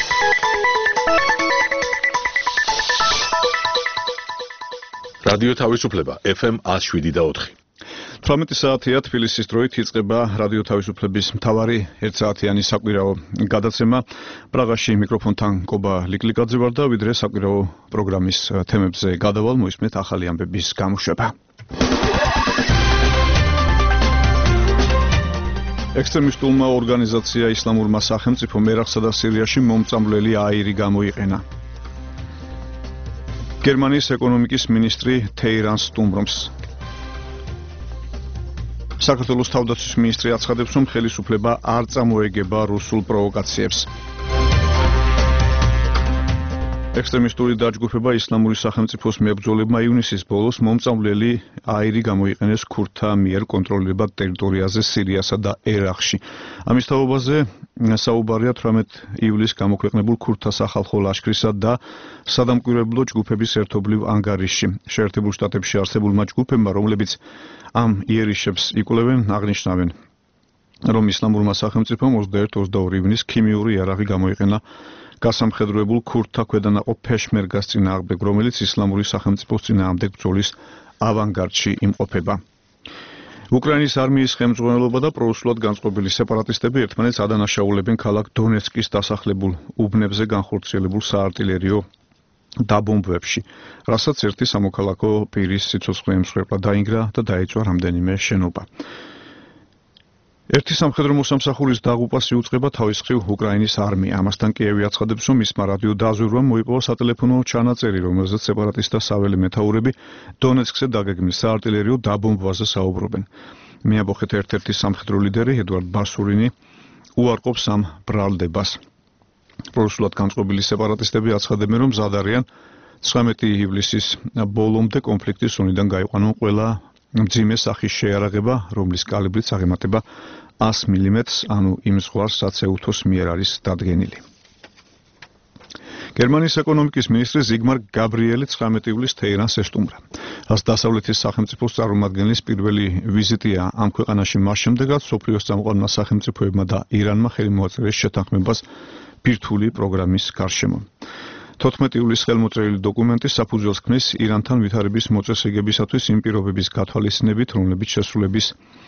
რადიო თავისუფლება FM 107.4. 18 საათია თბილისის დროით იწყება რადიო თავისუფლების მთავარი 1 საათიანი საკვირაო გადაცემა. პრაღაში მიკროფონთან კობა ლიკლიკაძე ვარ და ვიდრე საკვირაო პროგრამის თემებზე გადავალ, მოისმენთ ახალი ამბების გამოშვება. ექსტრემისტულმა ორგანიზაცია ისლამურმა სახელმწიფომ ერაყსა და სირიაში მომწამვლელი აირი გამოიყენა. გერმანიის ეკონომიკის მინისტრი თეირანს სტუმრობს. საქართველოს თავდაცვის მინისტრი აცხადებს, რომ ხელისუფლება არ წამოეგება რუსულ პროვოკაციებს. ექსტრემისტული დაჯგუფება ისლამური სახელმწიფოს მებრძოლებმა ივნისის ბოლოს მომწამვლელი აირი გამოიყენეს ქურთთა მიერ კონტროლირებად ტერიტორიაზე სირიასა და ერაყში. ამის თაობაზე საუბარია 18 ივლისს გამოქვეყნებულ ქურთთა სახალხო ლაშქრისა და სადამკვირვებლო ჯგუფების ერთობლივ ანგარიშში. შეერთებულ შტატებში არსებულმა ჯგუფებმა, რომლებიც ამ იერიშებს იკვლევენ, აღნიშნავენ, რომ ისლამურმა სახელმწიფომ 21-22 ივნისს ქიმიური იარაღი გამოიყენა გასამხედროებულ ქურთთა ქვედანაყოფ ფეშმერგას წინააღმდეგ, რომელიც ისლამური სახელმწიფოს წინააღმდეგ ბრძოლის ავანგარდში იმყოფება. უკრაინის არმიის ხელმძღვანელობა და პრორუსულად განწყობილი სეპარატისტები ერთმანეთს ადანაშაულებენ ქალაქ დონეცკის დასახლებულ უბნებზე განხორციელებულ საარტილერიო დაბომბვებში, რასაც ერთი სამოქალაქო პირის სიცოცხლე ემსხვერპლა, დაინგრა და დაეჭვა რამდენიმე შენობა. ერთი სამხედრო მოსამსახურის დაღუპვას იუწყება თავის მხრივ უკრაინის არმია. ამასთან კიევი აცხადებს, რომ მისმა რადიო დაზვერვამ მოიპოვა სატელეფონო ჩანაწერი, რომელზეც სეპარატისტთა საველე მეთაურები დონეცკზე დაგეგმილ საარტილერიო დაბომბვაზე საუბრობენ. მიაბოხეთ ერთ-ერთი სამხედრო ლიდერი ედვარდ ბასურინი უარყოფს ამ ბრალდებას. პრორუსულად განწყობილი სეპარატისტები აცხადებენ, რომ მზად არიან 19 ივლისის ბოლომდე კონფლიქტის ზონიდან გაიყვანონ ყველა მძიმე სახის შეიარაღება, რომლის კალიბრიც აღემატება 100 მმ-ს, ანუ იმ ზღვარს, რაც ეუთოს მიერ არის დადგენილი. გერმანიის ეკონომიკის მინისტრი ზიგმარ გაბრიელი 19 ივლისს თეირანს ესტუმრა. რაც დასავლეთის სახელმწიფოს წარმომადგენლის პირველი ვიზიტია ამ ქვეყანაში მას შემდეგაც, სოფლიოს წამყვანმა სახელმწიფოებმა და ირანმა ხელი მოაწერეს შეთანხმებას ბირთვული პროგრამის გარშემო. 14 ივლისს ხელმოწერილი დოკუმენტი საფუძველს ქმნის ირანთან ვითარების მოწესრიგებისათვის იმ პირობების გათვალისწინებით, რომლებიც შესრულების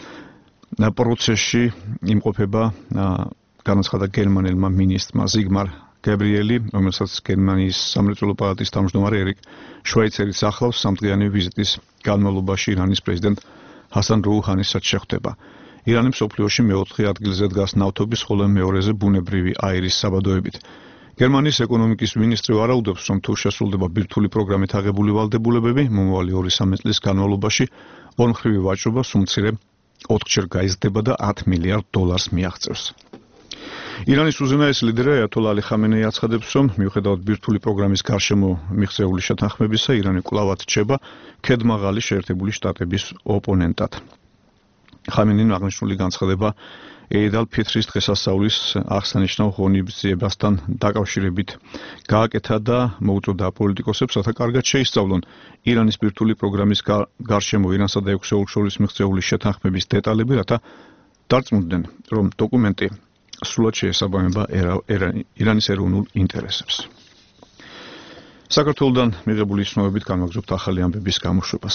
პროცესში იმყოფება, განაცხადა გერმანელმა მინისტრმა ზიგმარ გაბრიელი, რომელსაც გერმანიის სამრეწველო პალატის თავმჯდომარე ერიკ შვაიცერიც ახლავს სამთლიანი ვიზიტის განმავლობაში ირანის პრეზიდენტ ჰასან როუჰანისაც შეხვდება. ირანი მსოფლიოში მეოთხე ადგილზე დგას ნავთობის, ხოლო მეორეზე ბუნებრივი აირის საბადოებით. გერმანიის ეკონომიკის მინისტრი ვარაუდობს, რომ თუ შესრულდება ბირთვული პროგრამით აღებული ვალდებულებები, მომავალი 2-3 წლის განმავლობაში ორმხრივი ვაჭრობა სულ მცირე 4-ჯერ გაიზრდება და $10 მილიარდ მიაღწევს. ირანის უზენაესი ლიდერი აიათოლა ალი ხამენეი აცხადებს, რომ მიუხედავად ბირთვული პროგრამის გარშემო მიღწეული შეთანხმებისა, ირანი კვლავაც რჩება ქედმაღალი შეერთებული შტატების ოპონენტად. ხამენეიმ აღნიშნული განცხადება ეიდ ალ-ფიტრის დღესასწაულის აღსანიშნავ ღონისძიებასთან დაკავშირებით გააკეთა და მოუწოდა პოლიტიკოსებს, რათა კარგად შეისწავლონ ირანის ბირთვული პროგრამის გარშემო ირანსა და ექვსეულს შორის მიღწეული შეთანხმების დეტალები, რათა დარწმუნდნენ, რომ დოკუმენტი სრულად შეესაბამება ირანის ეროვნულ ინტერესებს. საქართველოდან მიღებული ცნობებით განვაგრძობთ ახალი ამბების გამოშვებას.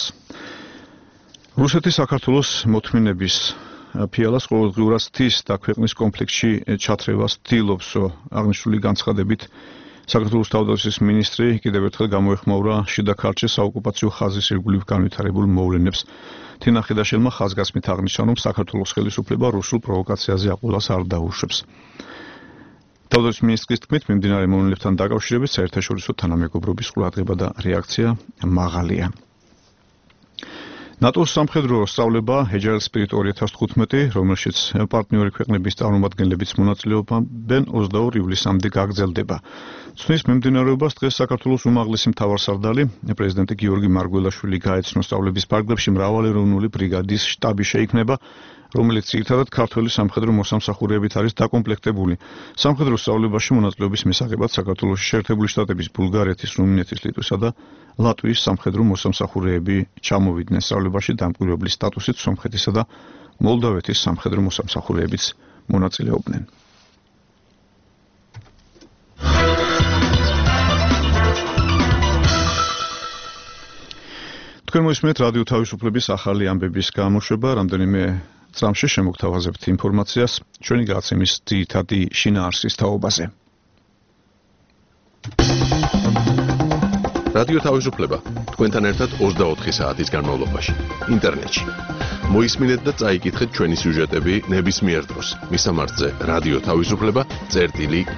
რუსეთი საქართველოს მოთმინების ფიალას ყოველდღიურად ცდის და ქვეყნის კონფლიქტში ჩათრევას ცდილობს, აღნიშნული განცხადებით საქართველოს თავდაცვის მინისტრი კიდევ ერთხელ გამოეხმაურა შიდა ქართლში საოკუპაციო ხაზის ირგვლივ განვითარებულ მოვლენებს. თინა ხიდაშელმა ხაზგასმით აღნიშნა, რომ საქართველოს ხელისუფლება რუსულ პროვოკაციაზე აყოლას არ დაუშვებს. თავდაცვის მინისტრის თქმით, მიმდინარე მოვლენებთან დაკავშირებით საერთაშორისო თანამეგობრობის ყურადღება და რეაქცია მაღალია. ნატოს სამხედრო სწავლება Agile Spirit 2015, რომელშიც პარტნიორი ქვეყნების წარმომადგენლებიც მონაწილეობენ 22 ივლისამდე გაგრძელდება. ცნის მიმდინარეობას დღეს საქართველოს უმაღლესი მთავარსარდალი პრეზიდენტი გიორგი მარგველაშვილი გაეცნო სწავლების ფარგლებში მრავალეროვნული ბრიგადის შტაბი შეიქმნება, რომელიც ძირითადად ქართველი სამხედრო მოსამსახურეებით არის დაკომპლექტებული. სამხედრო სწავლებაში მონაწილეობის მისაღებად საქართველოში შეერთებული შტატების, ბულგარეთის, რუმინეთის, ლიტვისა და ლატვიის სამხედრო მოსამსახურეები ჩამოვიდნენ სწავლებაში, დამკვირვებლის სტატუსით სომხეთისა და მოლდავეთის სამხედრო მოსამსახურეებიც მონაწილეობდნენ. თქვენ მოისმენთ რადიო თავისუფლების ახალი ამბების გამოშვება, რამდენიმე წამში შემოგთავაზებთ ინფორმაციას ჩვენი გადაცემის ძირითადი შინაარსის თაობაზე. რადიო თავისუფლება თქვენთან ერთად 24 საათის განმავლობაში ინტერნეტში. მოისმინეთ და წაიკითხეთ ჩვენი სიუჟეტები ნებისმიერ დროს. მისამართზე რადიო თავისუფლება.g.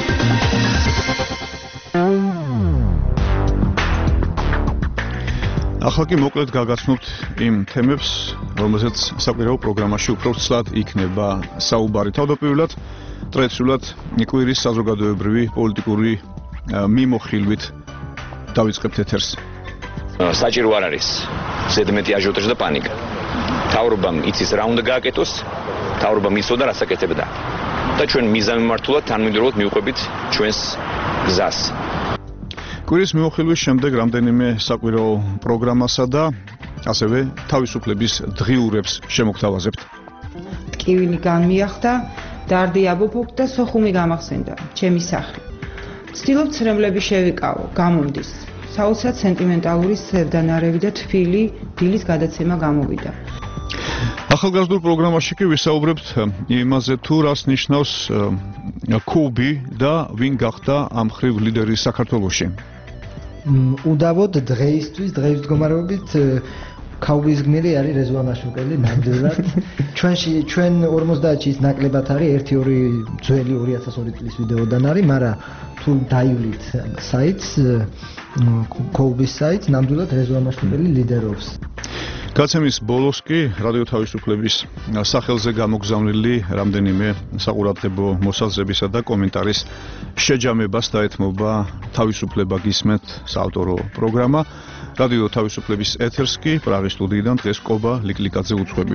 ახლა კი მოკლედ გაგაცნობთ იმ თემებს, რომელზეც საკვირაო პროგრამაში უფრო ცლად იქნება საუბარი. თავდაპირველად ტრადიციულად კვირის საზოგადოებრივი პოლიტიკური მიმოხილვით დავიწყებთ ეთერს. საჭირო არ არის ზედმეტი აჟიოტაჟი და პანიკა. თავრობამ იცის რა უნდა გააკეთოს, თავრობამ იცოდა რას აკეთებდა. და ჩვენ მიზანმიმართულად თანმიმდევრულად მივყვებით ჩვენს გზას. კვირის მიმოხილვის შემდეგ რამდენიმე საკვირაო პროგრამასა და ასევე თავისუფლების დღიურებს შემოგთავაზებთ. ტკივილი განმიახდა, დარდი აბოფოქ და სოხუმი გამახსენდა, ჩემი სახლი. ვცდილობ ცრემლები შევიკავო, გამომდის. საოცრად სენტიმენტალური სევდანარევი და თბილი დილის გადაცემა გამოვიდა. ახალგაზრდულ პროგრამაში კი ვისაუბრებთ იმაზე თუ რას ნიშნავს კუბი და ვინ გახდა ამ მხრივ ლიდერი საქართველოში. უდავოდ დღეისთვის მდგომარეობით ქაუბის გმირი არის რეზვა მაშუკელი ნამდვილად. ჩვენ 50-ში ის ნაკლებად არის 1-2 ძველი 2002 წლის ვიდეოდან არის, მაგრამ თუ დაივლით საიტს ქაუბის საიტს ნამდვილად რეზვა მაშუკელი ლიდერობს. გაცემის ბოლოს კი რადიო თავისუფლების სახელზე გამოგზავნილი რამდენიმე საყურადღებო მოსაზრებისა და კომენტარის შეჯამებას დაეთმობა თავისუფლება გისმენთ საავტორო პროგრამა. რადიო თავისუფლების ეთერს კი პრაღის სტუდიიდან დღეს კობა ლიკლიკაძე უძღვები.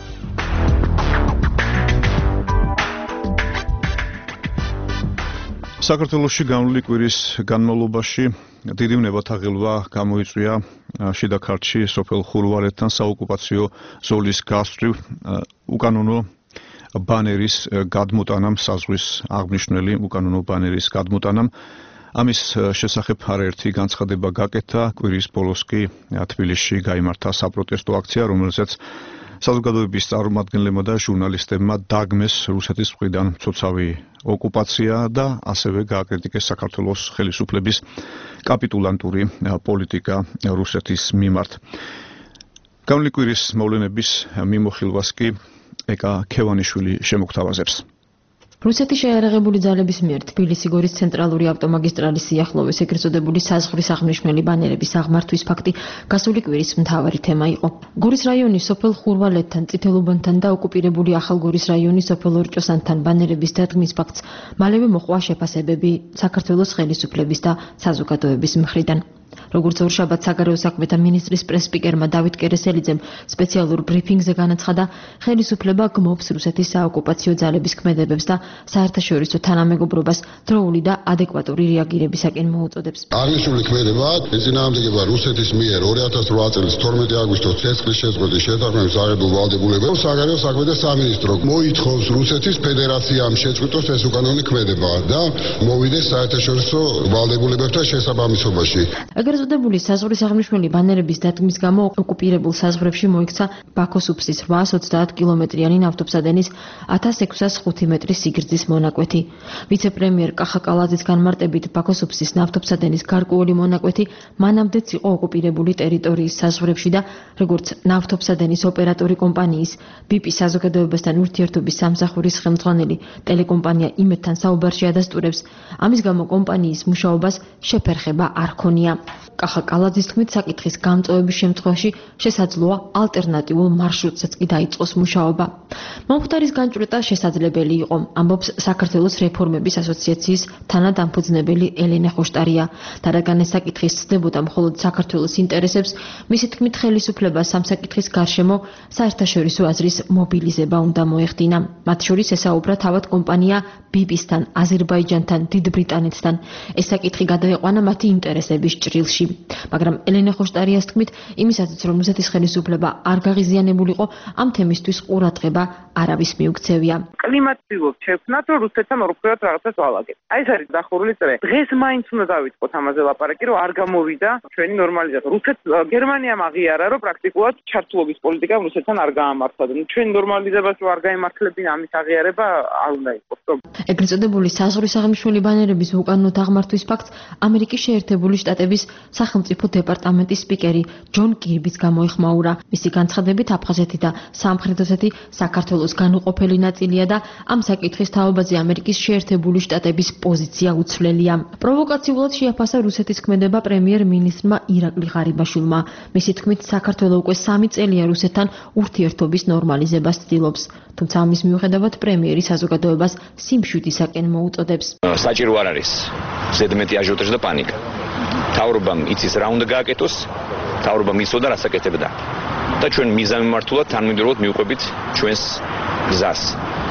საქართველოში განვლილი კვირის განმავლობაში დიდი ნებათაღელვა გამოიწვია შიდა ქართლში სოფელ ხურვალეთთან საოკუპაციო ზოლის გასწვრივ უკანონო ბანერის გადმოტანამ, საზღვის აღნიშნული უკანონო ბანერის გადმოტანამ. ამის შესახებ არაერთი განცხადება გაკეთა. კვირის ბოლოს კი თბილისში გაიმართა საპროტესტო აქცია, რომელზეც საზოგადოების წარმომადგენლებმა და ჟურნალისტებმა დაგმეს რუსეთის მხრიდან მცოცავი ოკუპაცია და ასევე გააკრიტიკეს საქართველოს ხელისუფლების კაპიტულანტური პოლიტიკა რუსეთის მიმართ. განვლილი კვირის მოვლენების მიმოხილვას კი ეკა ქევანიშვილი შემოგთავაზებს. რუსეთის შეიარაღებული ძალების მიერ თბილისი-გორის ცენტრალური ავტომაგისტრალის სიახლოვეს ეგრეთ წოდებული საზღვრის აღნიშნული ბანერების აღმართვის ფაქტი გასული კვირის მთავარი თემა იყო. გორის რაიონის სოფელ ხურვალეთთან, წითელუბანთან და ოკუპირებული ახალგორის რაიონის სოფელ ორჭოსანთან ბანერების დადგმის ფაქტს მალევე მოჰყვა შეფასებები საქართველოს ხელისუფლების და საზოგადოების მხრიდან. როგორც ორშაბათს საგარეო საქმეთა მინისტრის პრეს-სპიკერმა დავით კერესელიძემ სპეციალურ ბრიფინგზე განაცხადა, ხელისუფლება გმობს რუსეთის საოკუპაციო ძალების ქმედებებს და საერთაშორისო თანამეგობრობას დროული და ადეკვატური რეაგირებისაკენ მოუწოდებს. აღნიშნული ქმედება ეწინააღმდეგება რუსეთის მიერ 2008 წლის 12 აგვისტოს ცეცხლის შეწყვეტის შეთანხმების აღებულ ვალდებულებებს. საგარეო საქმეთა სამინისტრო მოითხოვს რუსეთის ფედერაციამ შეწყვიტოს ეს უკანონო ქმედება და მოვიდეს საერთაშორისო ვალდებულებებთან შესაბამისობაში. ეგრეთ წოდებული საზღვრის აღნიშნული ბანერების დადგმის გამო ოკუპირებულ საზღვრებში მოიქცა ბაქოს-უფსის 830 კილომეტრიანი ნავთობსადენის 1605 მეტრის სიგრძის მონაკვეთი. ვიცე-პრემიერ კახა კალაძის განმარტებით ბაქოს-უფსის ნავთობსადენის გარკვეული მონაკვეთი მანამდეც იყო ოკუპირებული ტერიტორიის საზღვრებში და როგორც ნავთობსადენის ოპერატორი კომპანიის BP საზოგადოებასთან ურთიერთობის სამსახურის ხელმძღვანელი ტელეკომპანია იმედთან საუბარში ადასტურებს, ამის გამო კომპანიის მუშაობას შეფერხება არ ქონია. კახა კალაძის თქმით, საკითხის გამწვევების შემთხვევაში შესაძლოა ალტერნატიულ მარშრუტსაც კი დაიწყოს მუშაობა. მომხდარის განჭვრეტა შესაძლებელი იყო, ამბობს საქართველოს რეფორმების ასოციაციის თანადამფუძნებელი ელენე ხოშტარია. და რადგან ეს საკითხი სცდებოდა მხოლოდ საქართველოს ინტერესებს, მისი თქმით, ხელისუფლებას ამ საკითხის გარშემო საერთაშორისო აზრის მობილიზება უნდა მოეხდინა. მათ შორის ესაუბრა თავად კომპანია BP-სთან, აზერბაიჯანთან, დიდ ბრიტანეთთან. ეს საკითხი გადაეყვანა მათი ინტერესების ჭრილში. ბრიუსელში. მაგრამ ელენე ხოშტარიას თქმით, იმისათვის რომ რუსეთის ხელისუფლება არ გაღიზიანებულიყო, ამ თემისთვის ყურადღება არავის მიუქცევია. კლიმატს ვიღოთ შევქმნათ, რომ რუსეთთან ორფერად რაღაცას ვალაგეთ. აი ეს არის დახურული წრე. დღეს მაინც უნდა დავიწყოთ ამაზე ლაპარაკი, რომ არ გამოვიდა ჩვენი ნორმალიზაცია. გერმანიამ აღიარა, რომ პრაქტიკულად ჩართულობის პოლიტიკა რუსეთთან არ გაამართლა. ჩვენი ნორმალიზებას რო არ გაემართლებინა, ამის აღიარება არ უნდა იყოს. ეგრეთ წოდებული საზღვრის აღმშველი ბანერების უკანონო დაღმართვის ფაქტს ამერიკის შეერთებული შტატების სახელმწიფო დეპარტამენტის სპიკერი ჯონ კირბიც გამოეხმაურა. მისი განცხადებით აფხაზეთი და სამხრეთ ოსეთი საქართველოს განუყოფელი ნაწილია და ამ საკითხის თაობაზე ამერიკის შეერთებული შტატების პოზიცია უცვლელია. პროვოკაციულად შეაფასა რუსეთის ქმედება პრემიერ-მინისტრმა ირაკლი ღარიბაშვილმა. მისი თქმით, საქართველო უკვე 3 წელია რუსეთთან ურთიერთობის ნორმალიზებას ცდილობს. თუმცა ამის მიუხედავად პრემიერი საზოგადოებას სიმშვიდისაკენ მოუწოდებს. საჭირო არ არის ზედმეტი აჟიოტაჟი და პანიკა. თავრობამ იცის რა უნდა გააკეთოს, თავრობამ იცოდა რა საკეთებდა. და ჩვენ მიზანმიმართულად თანმიმდევრულად მივყვებით ჩვენს გზას.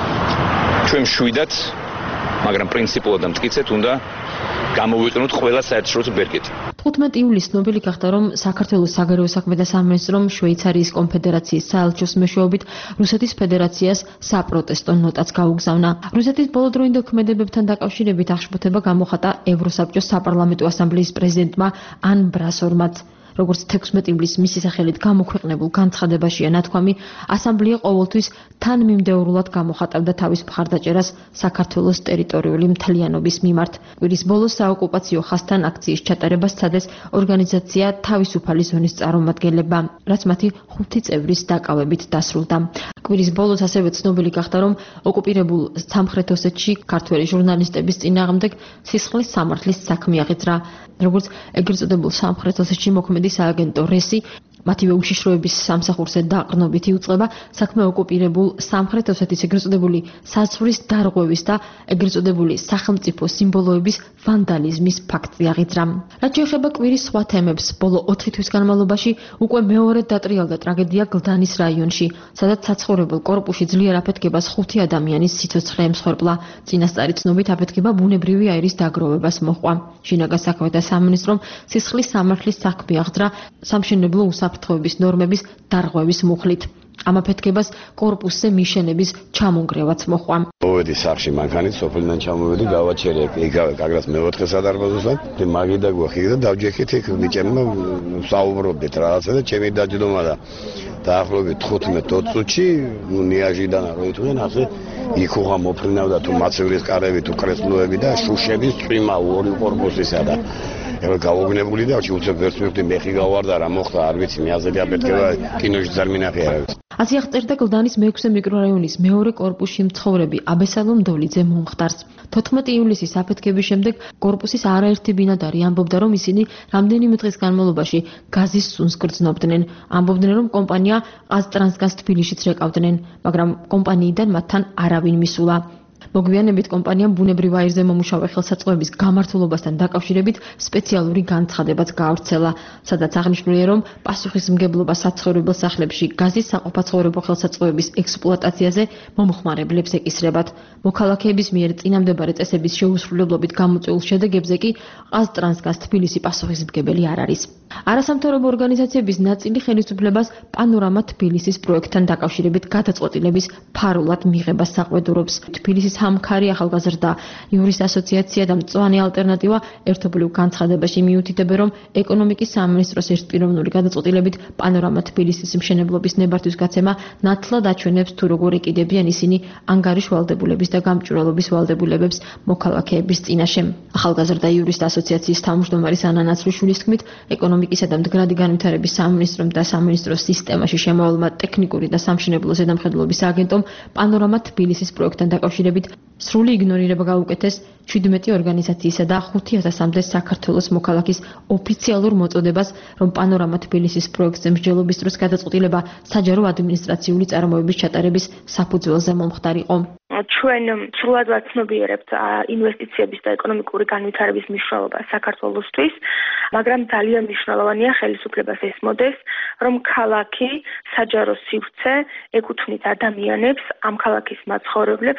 ჩვენ შვიდად, მაგრამ პრინციპულად და მტკიცედ უნდა გამოვიყენოთ ყველა საერთაშორისო ბერკეტი. 15 ივლისს ცნობილი გახდა, რომ საქართველოს საგარეო საქმეთა სამინისტრომ შვეიცარიის კონფედერაციის საელჩოს მეშვეობით რუსეთის ფედერაციას საპროტესტო ნოტაც გაუგზავნა. რუსეთის ბოლოდროინდელ ქმედებებთან დაკავშირებით აღშფოთება გამოხატა ევროსაბჭოს საპარლამენტო ასამბლეის პრეზიდენტმა ან ბრასორმაც. როგორც 16 ივლისს მისი სახელით გამოქვეყნებულ განცხადებაშია ნათქვამი, ასამბლეა ყოველთვის თანმიმდევრულად გამოხატავდა თავის მხარდაჭერას საქართველოს ტერიტორიული მთლიანობის მიმართ. კვირის ბოლოს საოკუპაციო ხაზთან აქციის ჩატარებას სცადეს ორგანიზაცია თავისუფალი ზონის წარმომადგენლებმა, რაც მათი 5 წევრის დაკავებით დასრულდა. კვირის ბოლოს ასევე ცნობილი გახდა, რომ ოკუპირებულ სამხრეთ ოსეთში ქართველი ჟურნალისტების წინააღმდეგ სისხლის სამართლის საქმე აღიძრა. როგორც ეგრეთ წოდებულ სამხრეთ ოსეთში მოქმედი სააგენტო რესი მათივე უშიშროების სამსახურზე დაყრდნობით იუწყება საქმე ოკუპირებულ სამხრეთ ოსეთის ეგრეთ წოდებული საზღვრის დარღვევის და ეგრეთ წოდებული სახელმწიფო სიმბოლოების ვანდალიზმის ფაქტი აღიძრა. რაც შეეხება კვირის სხვა თემებს, ბოლო 4 თვის განმავლობაში უკვე მეორედ დატრიალდა ტრაგედია გლდანის რაიონში, სადაც საცხოვრებელ კორპუსში ძლიერ აფეთქებას 5 ადამიანის სიცოცხლე ემსხვერპლა. წინასწარი ცნობით აფეთქება ბუნებრივი აირის დაგროვებას მოჰყვა. შინაგან საქმეთა სამინისტრომ სისხლის სამართლის საქმე აღძრა სამშენებლო უსაფრთხოების ნორმების დარღვევის მუხლით. ამ აფეთქებას კორპუსზე მიშენების ჩამონგრევაც მოჰყვა. მოვედი სახში მანქანით, სოფლიდან ჩამოვედი, გავაჩერე იგავე კაგრას მე-4 სადარბაზოსთან, და მაგიდა გვახი და დავჯექეთ იქ ბიჭებმა საუბრობდით რაღაცა და ჩემი დაჯდომა და დაახლოებით 15-20 წუთში ნიაჟიდან რო იტყვიან ასე იქ უღა მოფრინავდა თუ მაცევრის კარები თუ კრესლოები და შუშების წვიმა ორი კორპუსისა და ეხლა გავოგნებული და უცებ ვერც მივხვდი მეხი გავარდა რა მოხდა არ ვიცი მე აზრი აფეთქება კინოში ძარ მინახე არავის. ასე აღწერდა გლდანის მე-6 მიკრორაიონის მეორე კორპუსში მცხოვრები აბესალომ დოლიძე მომხდარს. 14 ივლისის აფეთქების შემდეგ კორპუსის არაერთი ბინადარი ამბობდა, რომ ისინი რამდენიმე დღის განმავლობაში გაზის სუნს გრძნობდნენ. ამბობდნენ, რომ კომპანია ყაზტრანსგაზ თბილისშიც რეკავდნენ, მაგრამ კომპანიიდან მათთან არავინ მისულა. მოგვიანებით კომპანიამ ბუნებრივ აირზე მომუშავე ხელსაწყოების გამართულობასთან დაკავშირებით სპეციალური განცხადებაც გაავრცელა, სადაც აღნიშნულია, რომ პასუხისმგებლობა საცხოვრებელ სახლებში გაზის საყოფაცხოვრებო ხელსაწყოების ექსპლუატაციაზე მომხმარებლებს ეკისრებათ. მოქალაქეების მიერ წინამდებარე წესების შეუსრულებლობით გამოწვეულ შედეგებზე კი ყაზტრანსგაზ თბილისი პასუხისმგებელი არ არის. არასამთავრობო ორგანიზაციების ნაწილი ხელისუფლებას პანორამა თბილისის პროექტთან დაკავშირებით გადაწყვეტილების ფარულად მიღებას საყვედურობს. თბილისის ჰამქარი ახალგაზრდა იურის ასოციაცია და მწვანე ალტერნატივა ერთობლივ განცხადებაში მიუთითებენ, რომ ეკონომიკის სამინისტროს ერთპიროვნული გადაწყვეტილებით პანორამა თბილისის მშენებლობის ნებართვის გაცემა ნათლად აჩვენებს თუ როგორ ეკიდებიან ისინი ანგარიშ ვალდებულების და გამჭვირვალობის ვალდებულებებს მოქალაქეების წინაშე. ახალგაზრდა იურის ასოციაციის თავმჯდომარის ანა ნაცრიშვილის თქმით, ეკონომიკისა და მდგრადი განვითარების სამინისტრომ და სამინისტროს სისტემაში შემოვალმა ტექნიკური და სამშენებლო ზედამხედველობის აგენტომ პანორამა თბილისის პროექტთან დაკავშირებით სრული იგნორირება გაუკეთეს 17 ორგანიზაციისა და 5000-მდე საქართველოს მოქალაქის ოფიციალურ მოწოდებას, რომ პანორამა თბილისის პროექტზე მსჯელობის დროს გადაწყვეტილება საჯარო ადმინისტრაციული წარმოების ჩატარების საფუძველზე მომხდარიყო. ჩვენ სრულად ვაცნობიერებთ ინვესტიციების და ეკონომიკური განვითარების მნიშვნელობა საქართველოსთვის, მაგრამ ძალიან მნიშვნელოვანია ხელისუფლებას ესმოდეს, რომ ქალაქი საჯარო სივრცე ეკუთვნით ადამიანებს, ამ ქალაქის მაცხოვრებლებს და არა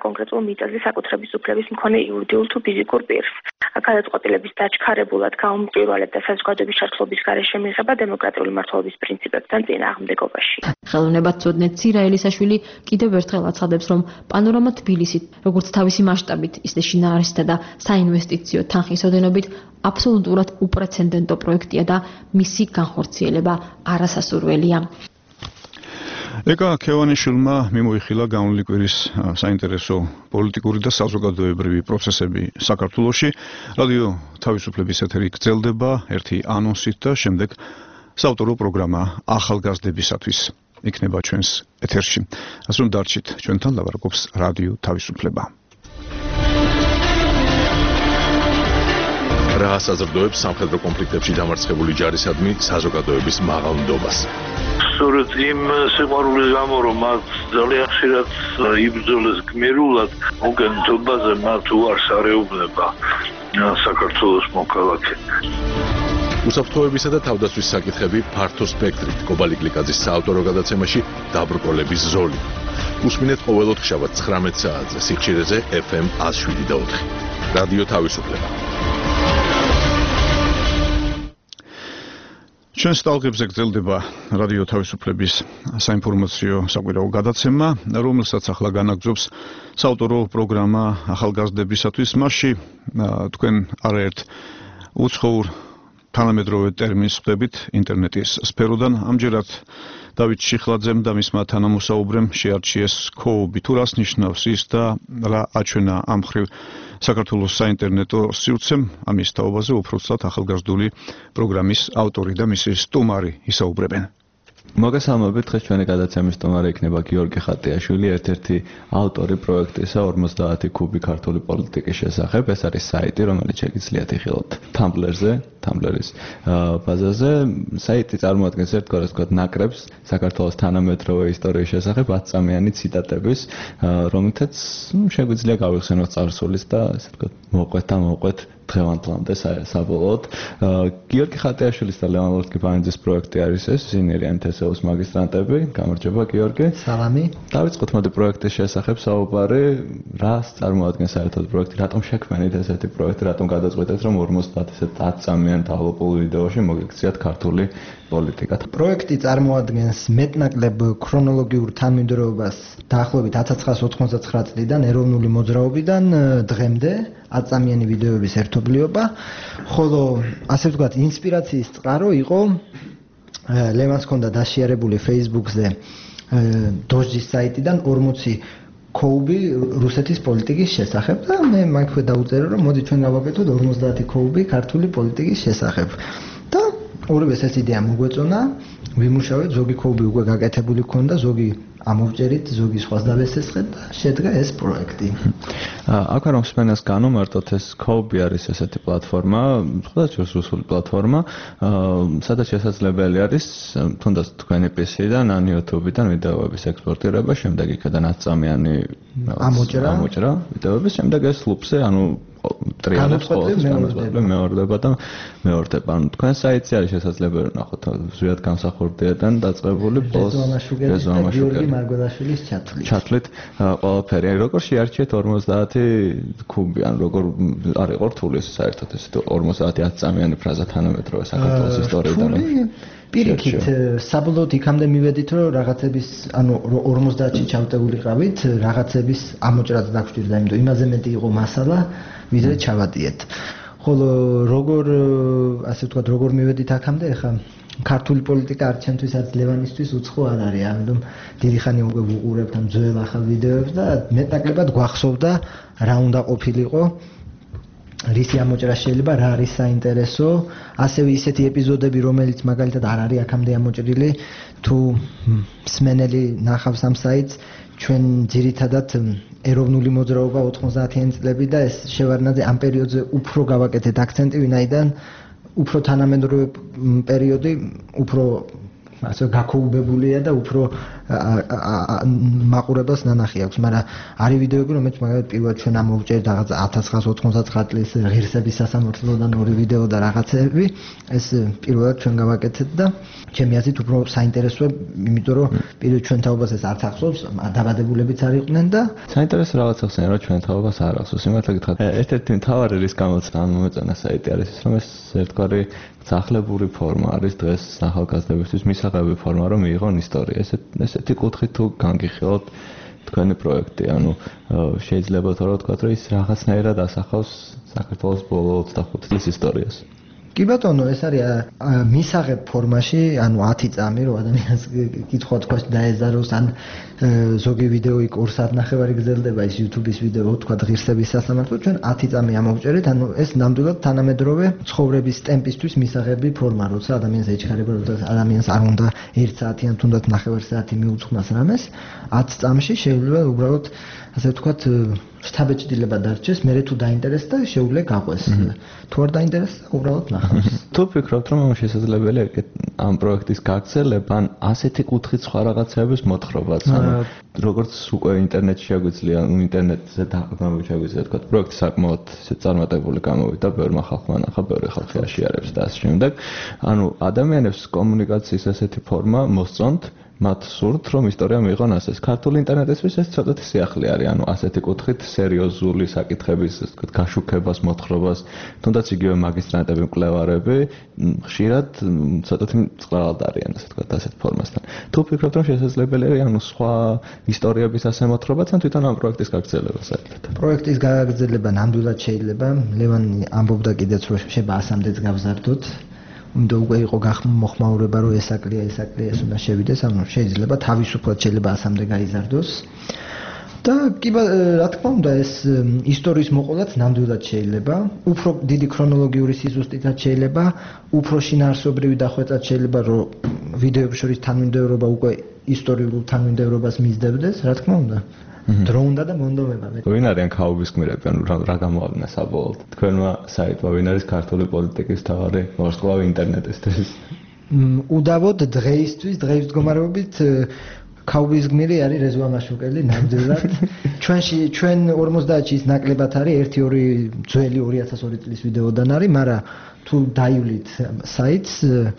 კონკრეტულ მიწაზე საკუთრების უფლების მქონე იურიდიულ თუ ფიზიკურ პირს. გადაწყვეტილების დაჩქარებულად გაუმტვირვალებ და საზოგადოების ჩართულობის გარეშე მიიღება დემოკრატიული მმართველობის პრინციპებთან წინააღმდეგობაში. ხელოვნებაცოდნე ცირა ელისაშვილი კიდევ ერთხელ აცხადებს, რომ პანორამა თბილისით, როგორც თავისი მასშტაბით, ისე შინაარსითა და საინვესტიციო თანხის ოდენობით აბსოლუტურად უპრეცედენტო პროექტია და მისი განხორციელება არასასურველია. ეკა ქევანიშვილმა მიმოიხილა გამოვლილი კვირის საინტერესო პოლიტიკური და საზოგადოებრივი პროცესები საქართველოში. რადიო თავისუფლების ეთერი გრძელდება ერთი ანონსით და შემდეგ საავტორო პროგრამა ახალგაზრდებისათვის იქნება ჩვენს ეთერში. ასე რომ დარჩით ჩვენთან, ლაპარაკობს რადიო თავისუფლება. რა საზრდოებს სამხედრო კონფლიქტებში დამარცხებული ჯარისადმი საზოგადოების მაღალმდობას. სწორედ იმ სიყვარულის გამო, რომ მათ ძალიან ხშირად იბრძოლეს გმირულად, მოგენთობაზე მათ უარს არეუბნება საქართველოს მოქალაქე. უსაფრთხოებისა და თავდაცვის საკითხები ფართო სპექტრით კობალი გლიკაძის საავტორო გადაცემაში დაბრკოლების ზოლი. უსმინეთ ყოველ ოთხშაბათს 19 საათზე სიხშირეზე FM 107.4. რადიო თავისუფლება. ჩვენს ტალღებზე გრძელდება რადიო თავისუფლების საინფორმაციო საკვირაო გადაცემა, რომელსაც ახლა განაგრძობს საავტორო პროგრამა ახალგაზრდებისათვის. მასში თქვენ არაერთ უცხოურ თანამედროვე ტერმინს ხვდებით ინტერნეტის სფეროდან. ამჯერად დავით შიხლაძემ და მისმა თანამოსაუბრემ შეარჩიეს ქოუბი. თუ რას ნიშნავს ის და რა აჩვენა ამ მხრივ საქართველოს საინტერნეტო სივრცემ, ამის თაობაზე უბრალოდ ახალგაზრდული პროგრამის ავტორი და მისი სტუმარი ისაუბრებენ. მოგესალმებით, დღეს ჩვენი გადაცემის სტუმარი იქნება გიორგი ხატიაშვილი, ერთ-ერთი ავტორი პროექტისა 50 კუბი ქართული პოლიტიკის შესახებ. ეს არის საიტი, რომელიც შეგიძლიათ იხილოთ Tumblr-ის ბაზაზე. საიტი წარმოადგენს ერთგვარად ვთქვათ ნაკრებს საქართველოს თანამედროვე ისტორიის შესახებ 10 წამიანი ციტატების, რომლითაც შეგვიძლია გავიხსენოთ წარსულის და ესე ვთქვათ მოყვეთ დღევანდლამდე საბოლოოდ. გიორგი ხატიაშვილის და ლევან ლორთქიფანიძის პროექტი არის ეს, ისინი არიან თესეუს მაგისტრანტები. გამარჯობა გიორგი. სალამი. დავიწყოთ მოდი პროექტის შესახებ საუბარი. რას წარმოადგენს საერთოდ პროექტი? რატომ შექმნით ესეთი პროექტი? რატომ გადაწყვეტეთ რომ 50 ესეთ 10 წამიან თავლოპულ ვიდეოში მოგექციათ ქართული პოლიტიკა? პროექტი წარმოადგენს მეტნაკლებ ქრონოლოგიურ თანმიმდევრობას დაახლოებით 1999 წლიდან ეროვნული მოძრაობიდან დღემდე 10 წამიანი ვიდეოების ერთობლიობა, ხოლო ასე ვთქვათ ინსპირაციის წყარო იყო ლევანს ჰქონდა დაშიარებული Facebook-ზე დოჟის საიტიდან 40 ქოუბი რუსეთის პოლიტიკის შესახებ და მე მაინც დავუწერე რომ მოდი ჩვენ გავაკეთოთ 50 ქოუბი ქართული პოლიტიკის შესახებ. და ორივეს ეს იდეა მოგვეწონა, ვიმუშავეთ, ზოგი ქოუბი უკვე გაკეთებული ქონდა, ზოგი ამოვჭერით, ზოგი სხვას დავესესხეთ და შედგა ეს პროექტი. აქ რომ სპენას განუმარტოთ, ეს ქოუბი არის ესეთი პლატფორმა, სხვადასხვა რუსული პლატფორმა, სადაც შესაძლებელი არის თუნდაც თქვენი PC-დან ან YouTube-დან ვიდეოების ექსპორტირება, შემდეგ იქიდან 10 წამიანი ამოჭრა ვიდეოების, შემდეგ ეს ლუპზე, ანუ ტრიალებს მეორდება და მეორდება. ანუ თქვენ საიტზე არის შესაძლებელი ნახოთ ზუსტად გამსახურდიიდან დაწყებული გიორგი მარგველაშვილის ჩათვლით ყველაფერი. როგორ შეარჩიეთ 50 კუბი, ან როგორ არ იყო რთული საერთოდ ეს 50 10 წამიანი ფრაზა თანამედროვე საქართველოს ისტორიიდან? პირიქით, საბოლოოდ იქამდე მივედით, რომ რაღაცების, ანუ 50-ში ჩავტეულიყავით, რაღაცების ამოჭრაც დაგვჭირდა, იმიტომ იმაზე მეტი იყო მასალა, ვიდრე ჩავატიეთ. ხოლო ასე ვთქვათ, როგორ მივედით აქამდე, ეხლა ქართული პოლიტიკა არც ჩემთვის არც ლევანისთვის უცხო არ არის, ამიტომ დიდი ხანი უკვე ვუყურებთ ამ ძველ ახალ ვიდეოებს და მეტნაკლებად გვახსოვდა რა უნდა ყოფილიყო. რისი ამოჭრა შეიძლება, რა არის საინტერესო, ასევე ისეთი ეპიზოდები, რომელიც მაგალითად არ არის აქამდე ამოჭრილი, თუ მსმენელი ნახავს ამ საიტს, ჩვენ ძირითადად ეროვნული მოძრაობა 90-იანი წლები და ეს შევარდნაძე ამ პერიოდზე უფრო გავაკეთეთ აქცენტი, ვინაიდან უფრო თანამედროვე პერიოდი, უფრო ასე გაქოუბებულია და უფრო მაყურებელს ნანახი აქვს, მაგრამ არის ვიდეოები, რომელიც მაგალითად პირველად ჩვენ ამოვჭერთ რაღაც 1999 წლის ღირსების სასამართლოდან ორი ვიდეო და რაღაცეები, ეს პირველად ჩვენ გავაკეთეთ და ჩემი აზრით უფრო საინტერესოა, იმიტომ რომ პირველ ჩვენ თაობას ეს არც ახსოვს, დაბადებულებიც არ იყვნენ და საინტერესო რაღაც ახსენე, რომ ჩვენ თაობას არ ახსოვს. იმართლა გითხრათ, ერთ-ერთი მთავარი რის გამოც ამ მომეწონა საიტი არის ის, რომ ეს ერთგვარი სახლებური ფორმა არის დღეს ახალგაზრდებისთვის მისაღები ფორმა, რომ მიიღონ ისტორია. ესეთი კუთხით თუ განგიხილოთ თქვენი პროექტი, ანუ შეიძლება თქვათ, რომ ის რაღაცნაირად ასახავს საქართველოს ბოლო 25 წლის ისტორიას. კი ბატონო, ეს არის მისაღებ ფორმაში, ანუ 10 წამი, რომ ადამიანს კითხვა თქვა დაეზაროს, ან ზოგი ვიდეო 2 საათნახევარი გრძელდება ის YouTube-ის ვიდეო, თქვა ღირსების სასამართლო, ჩვენ 10 წამი ამოვჭერეთ, ანუ ეს ნამდვილად თანამედროვე ცხოვრების ტემპისთვის მისაღები ფორმა, როცა ადამიანს ეჩქარება, როცა ადამიანს არ უნდა 1 საათი ან თუნდაც ნახევარ საათი მიუძღვნას რამეს, 10 წამში შეიძლება უბრალოდ ასე ვთქვათ შთაბეჭდილება დარჩეს, მე თუ დაინტერესდა, შეუძლია გაყვეს. თუ არ დაინტერესდა, უბრალოდ ნახავს. თუ ფიქრობთ, რომ შესაძლებელია ამ პროექტის გაგრძელება, ან ასეთი კუთხით სხვა რაღაცების მოთხრობაც, ანუ როგორც უკვე ინტერნეტში შეგვიძლია, ინტერნეტზე შეგვიძლია თქვა, პროექტი საკმაოდ წარმატებული გამოვიდა, ბევრმა ხალხმა ნახა, ბევრი ხალხი აშიარებს და ასე შემდეგ. ანუ ადამიანებს კომუნიკაციის ასეთი ფორმა მოსწონთ, მათ სურთ, რომ ისტორია მიიღონ ასეს. ქართული ინტერნეტისთვის ეს ცოტათი სიახლე არის, ანუ ასეთი კუთხით სერიოზული საკითხების, ასე ვთქვათ, გაშუქებას, მოთხრობას, თუნდაც იგივე მაგისტრანტები, მკვლევარები, ხშირად ცოტათი წყალად არიან, ასე ვთქვათ, ასეთ ფორმასთან. თუ ფიქრობთ, რომ შესაძლებელია, ანუ სხვა ისტორიების ასე მოთხრობაც, ან თვითონ ამ პროექტის გაგრძელება საერთოდ? პროექტის გაგრძელება ნამდვილად შეიძლება. ლევანი ამბობდა კიდეც, რომ შეიძლება 100-მდეც გავზარდოთ. უნდა უკვე იყო მოხმაურება, რომ ესაკლია, ეს უნდა შევიდეს, ანუ შეიძლება თავისუფლად შეიძლება 100-მდე გაიზარდოს. და კი რა თქმა უნდა, ეს ისტორიის მოყოლაც ნამდვილად შეიძლება, უფრო დიდი ქრონოლოგიური სიზუსტითაც შეიძლება, უფრო შინაარსობრივი დახვეწად შეიძლება, რომ ვიდეოების შორის თანმიმდევრობა უკვე ისტორიულ თანმიმდევრობას მისდევდეს, რა თქმა უნდა. დრო უნდა და მონდომება. ვინ არიან ქაობის გმირები, ანუ რა გამოავლინა საბოლოოდ? თქვენმა საიტმა ვინ არის ქართული პოლიტიკის მთავარი ვარსკვლავი ინტერნეტისთვის? უდავოდ დღეისთვის, დღეის მდგომარეობით ქაობის გმირი არის რეზვა მაშუკელი, ნამდვილად. ჩვენ 50-ში ის ნაკლებად არის, 1-2 ძველი 2002 წლის ვიდეოდან არის, მაგრამ თუ დაივლით საიტს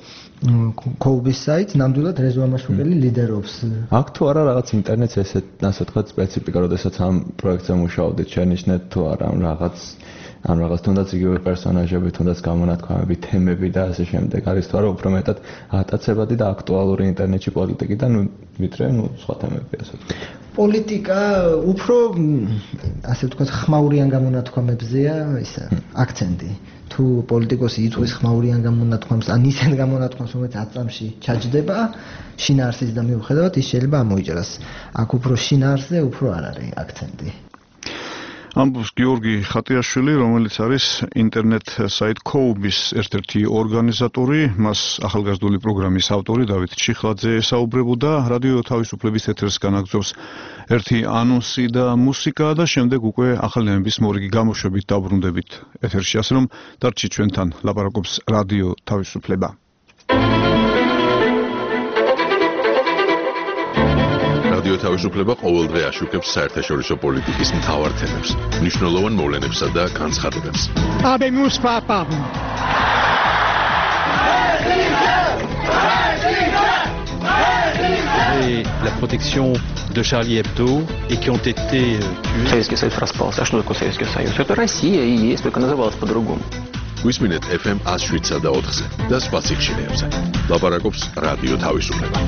ქაობის საიტს, ნამდვილად რეზვა მაშუკელი ლიდერობს. აქ თუ არა რაღაც ინტერნეტს ესე ვთქვათ სპეციფიკა, როდესაც ამ პროექტზე მუშაობდით, შენიშნეთ თუ არა ან რაღაც თუნდაც იგივე პერსონაჟები, თუნდაც გამონათქვამები, თემები და ასე შემდეგ. არის თუ არა უფრო მეტად ატაცებადი და აქტუალური ინტერნეტში პოლიტიკიდან, ვიდრე სხვა თემები, ასე ვთქვათ. პოლიტიკა უფრო ასე ვთქვათ ხმაურიან გამონათქვამებზეა ისა აქცენტი. თუ პოლიტიკოსი იწვის ხმაურიან გამონათქვამს, ან ისეთ გამონათქვამს, რომელიც 10 წამში ჩაჯდება, შინაარსის და მიუხედავად ის შეიძლება ამოიჭრას. აქ უფრო შინაარსზე უფრო არ არის აქცენტი. ამბობს გიორგი ხატიაშვილი, რომელიც არის ინტერნეტ საიტ ქოუბის ერთ-ერთი ორგანიზატორი, მას ახალგაზრდული პროგრამის ავტორი დავით ჩიხლაძე ესაუბრებოდა. რადიო თავისუფლების ეთერს განაგრძობს ერთი ანონსი და მუსიკა და შემდეგ უკვე ახალი ამბის მორიგი გამოშვებით დაბრუნდებით ეთერში, ასე რომ დარჩით ჩვენთან, ლაპარაკობს რადიო თავისუფლება. რადიო თავისუფლება ყოველდღე აშუქებს საერთაშორისო პოლიტიკის მთავარ თემებს, მნიშვნელოვან მოვლენებსა და განცხადებებს. La protection de Charlie Hebdo et qui ont été tués. Советский Союз распался. А что такое Советский Союз? Это Россия и есть, только называлась по-другому. Висминет FM 107.4-ზე და სხვა სიხშირეებზე. ლაპარაკობს რადიო თავისუფლება.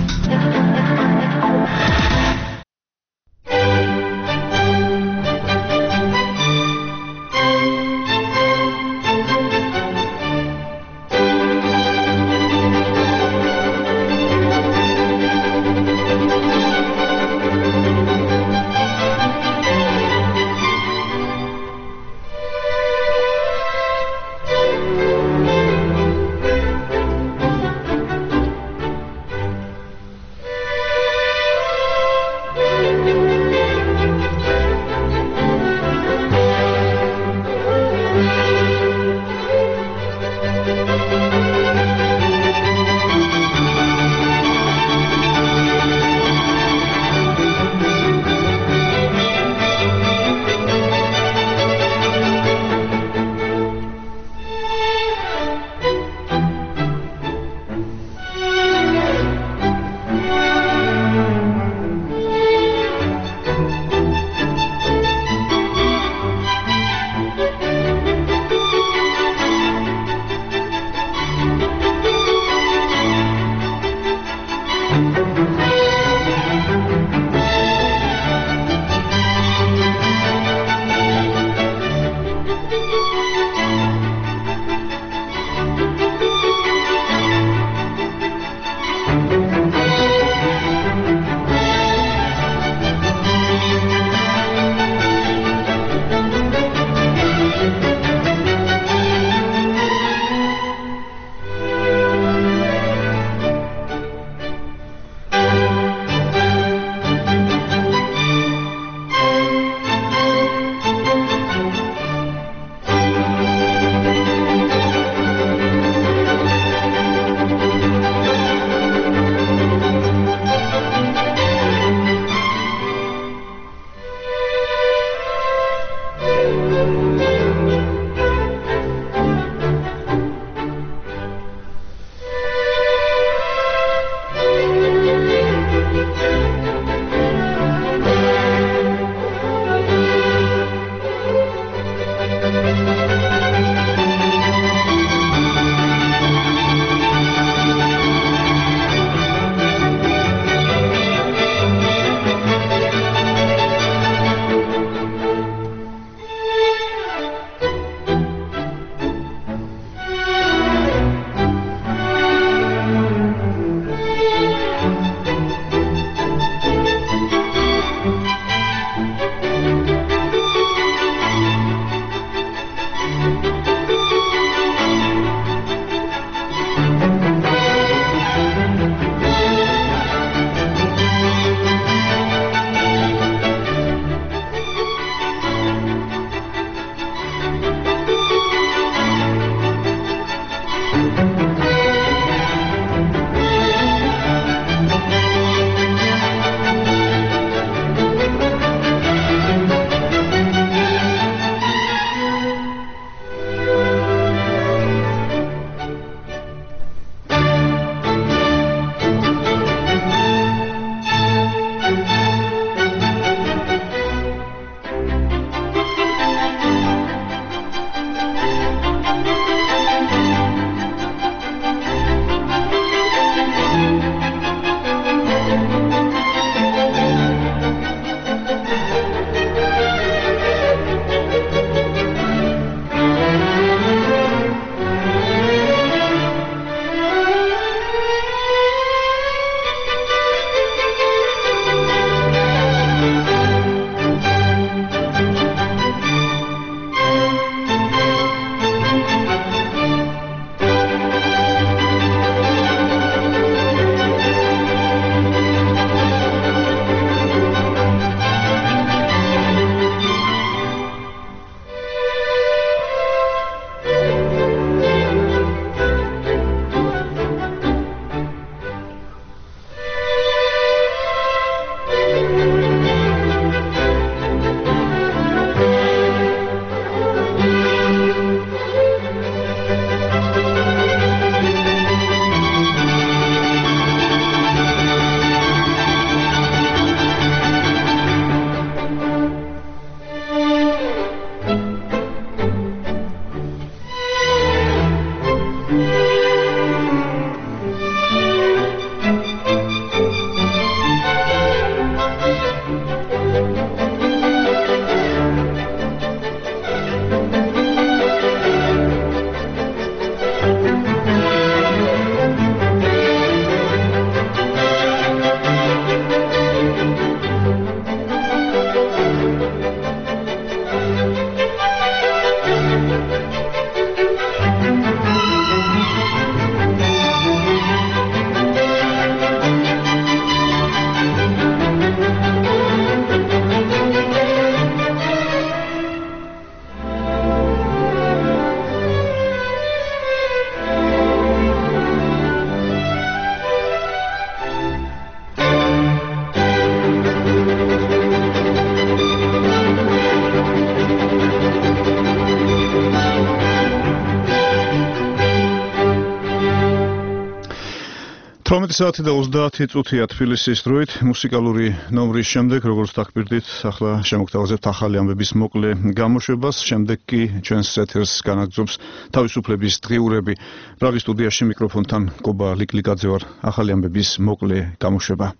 18 საათი და 30 წუთია თბილისის დროით მუსიკალური ნომრის შემდეგ როგორც დაგპირდით ახლა შემოგთავაზებთ ახალი ამბების მოკლე გამოშვებას შემდეგ კი ჩვენს ეთერს განაგრძობს თავისუფლების დღიურები პრაღის სტუდიაში მიკროფონთან კობა ლიკლიკაძე ვარ ახალი ამბების მოკლე გამოშვება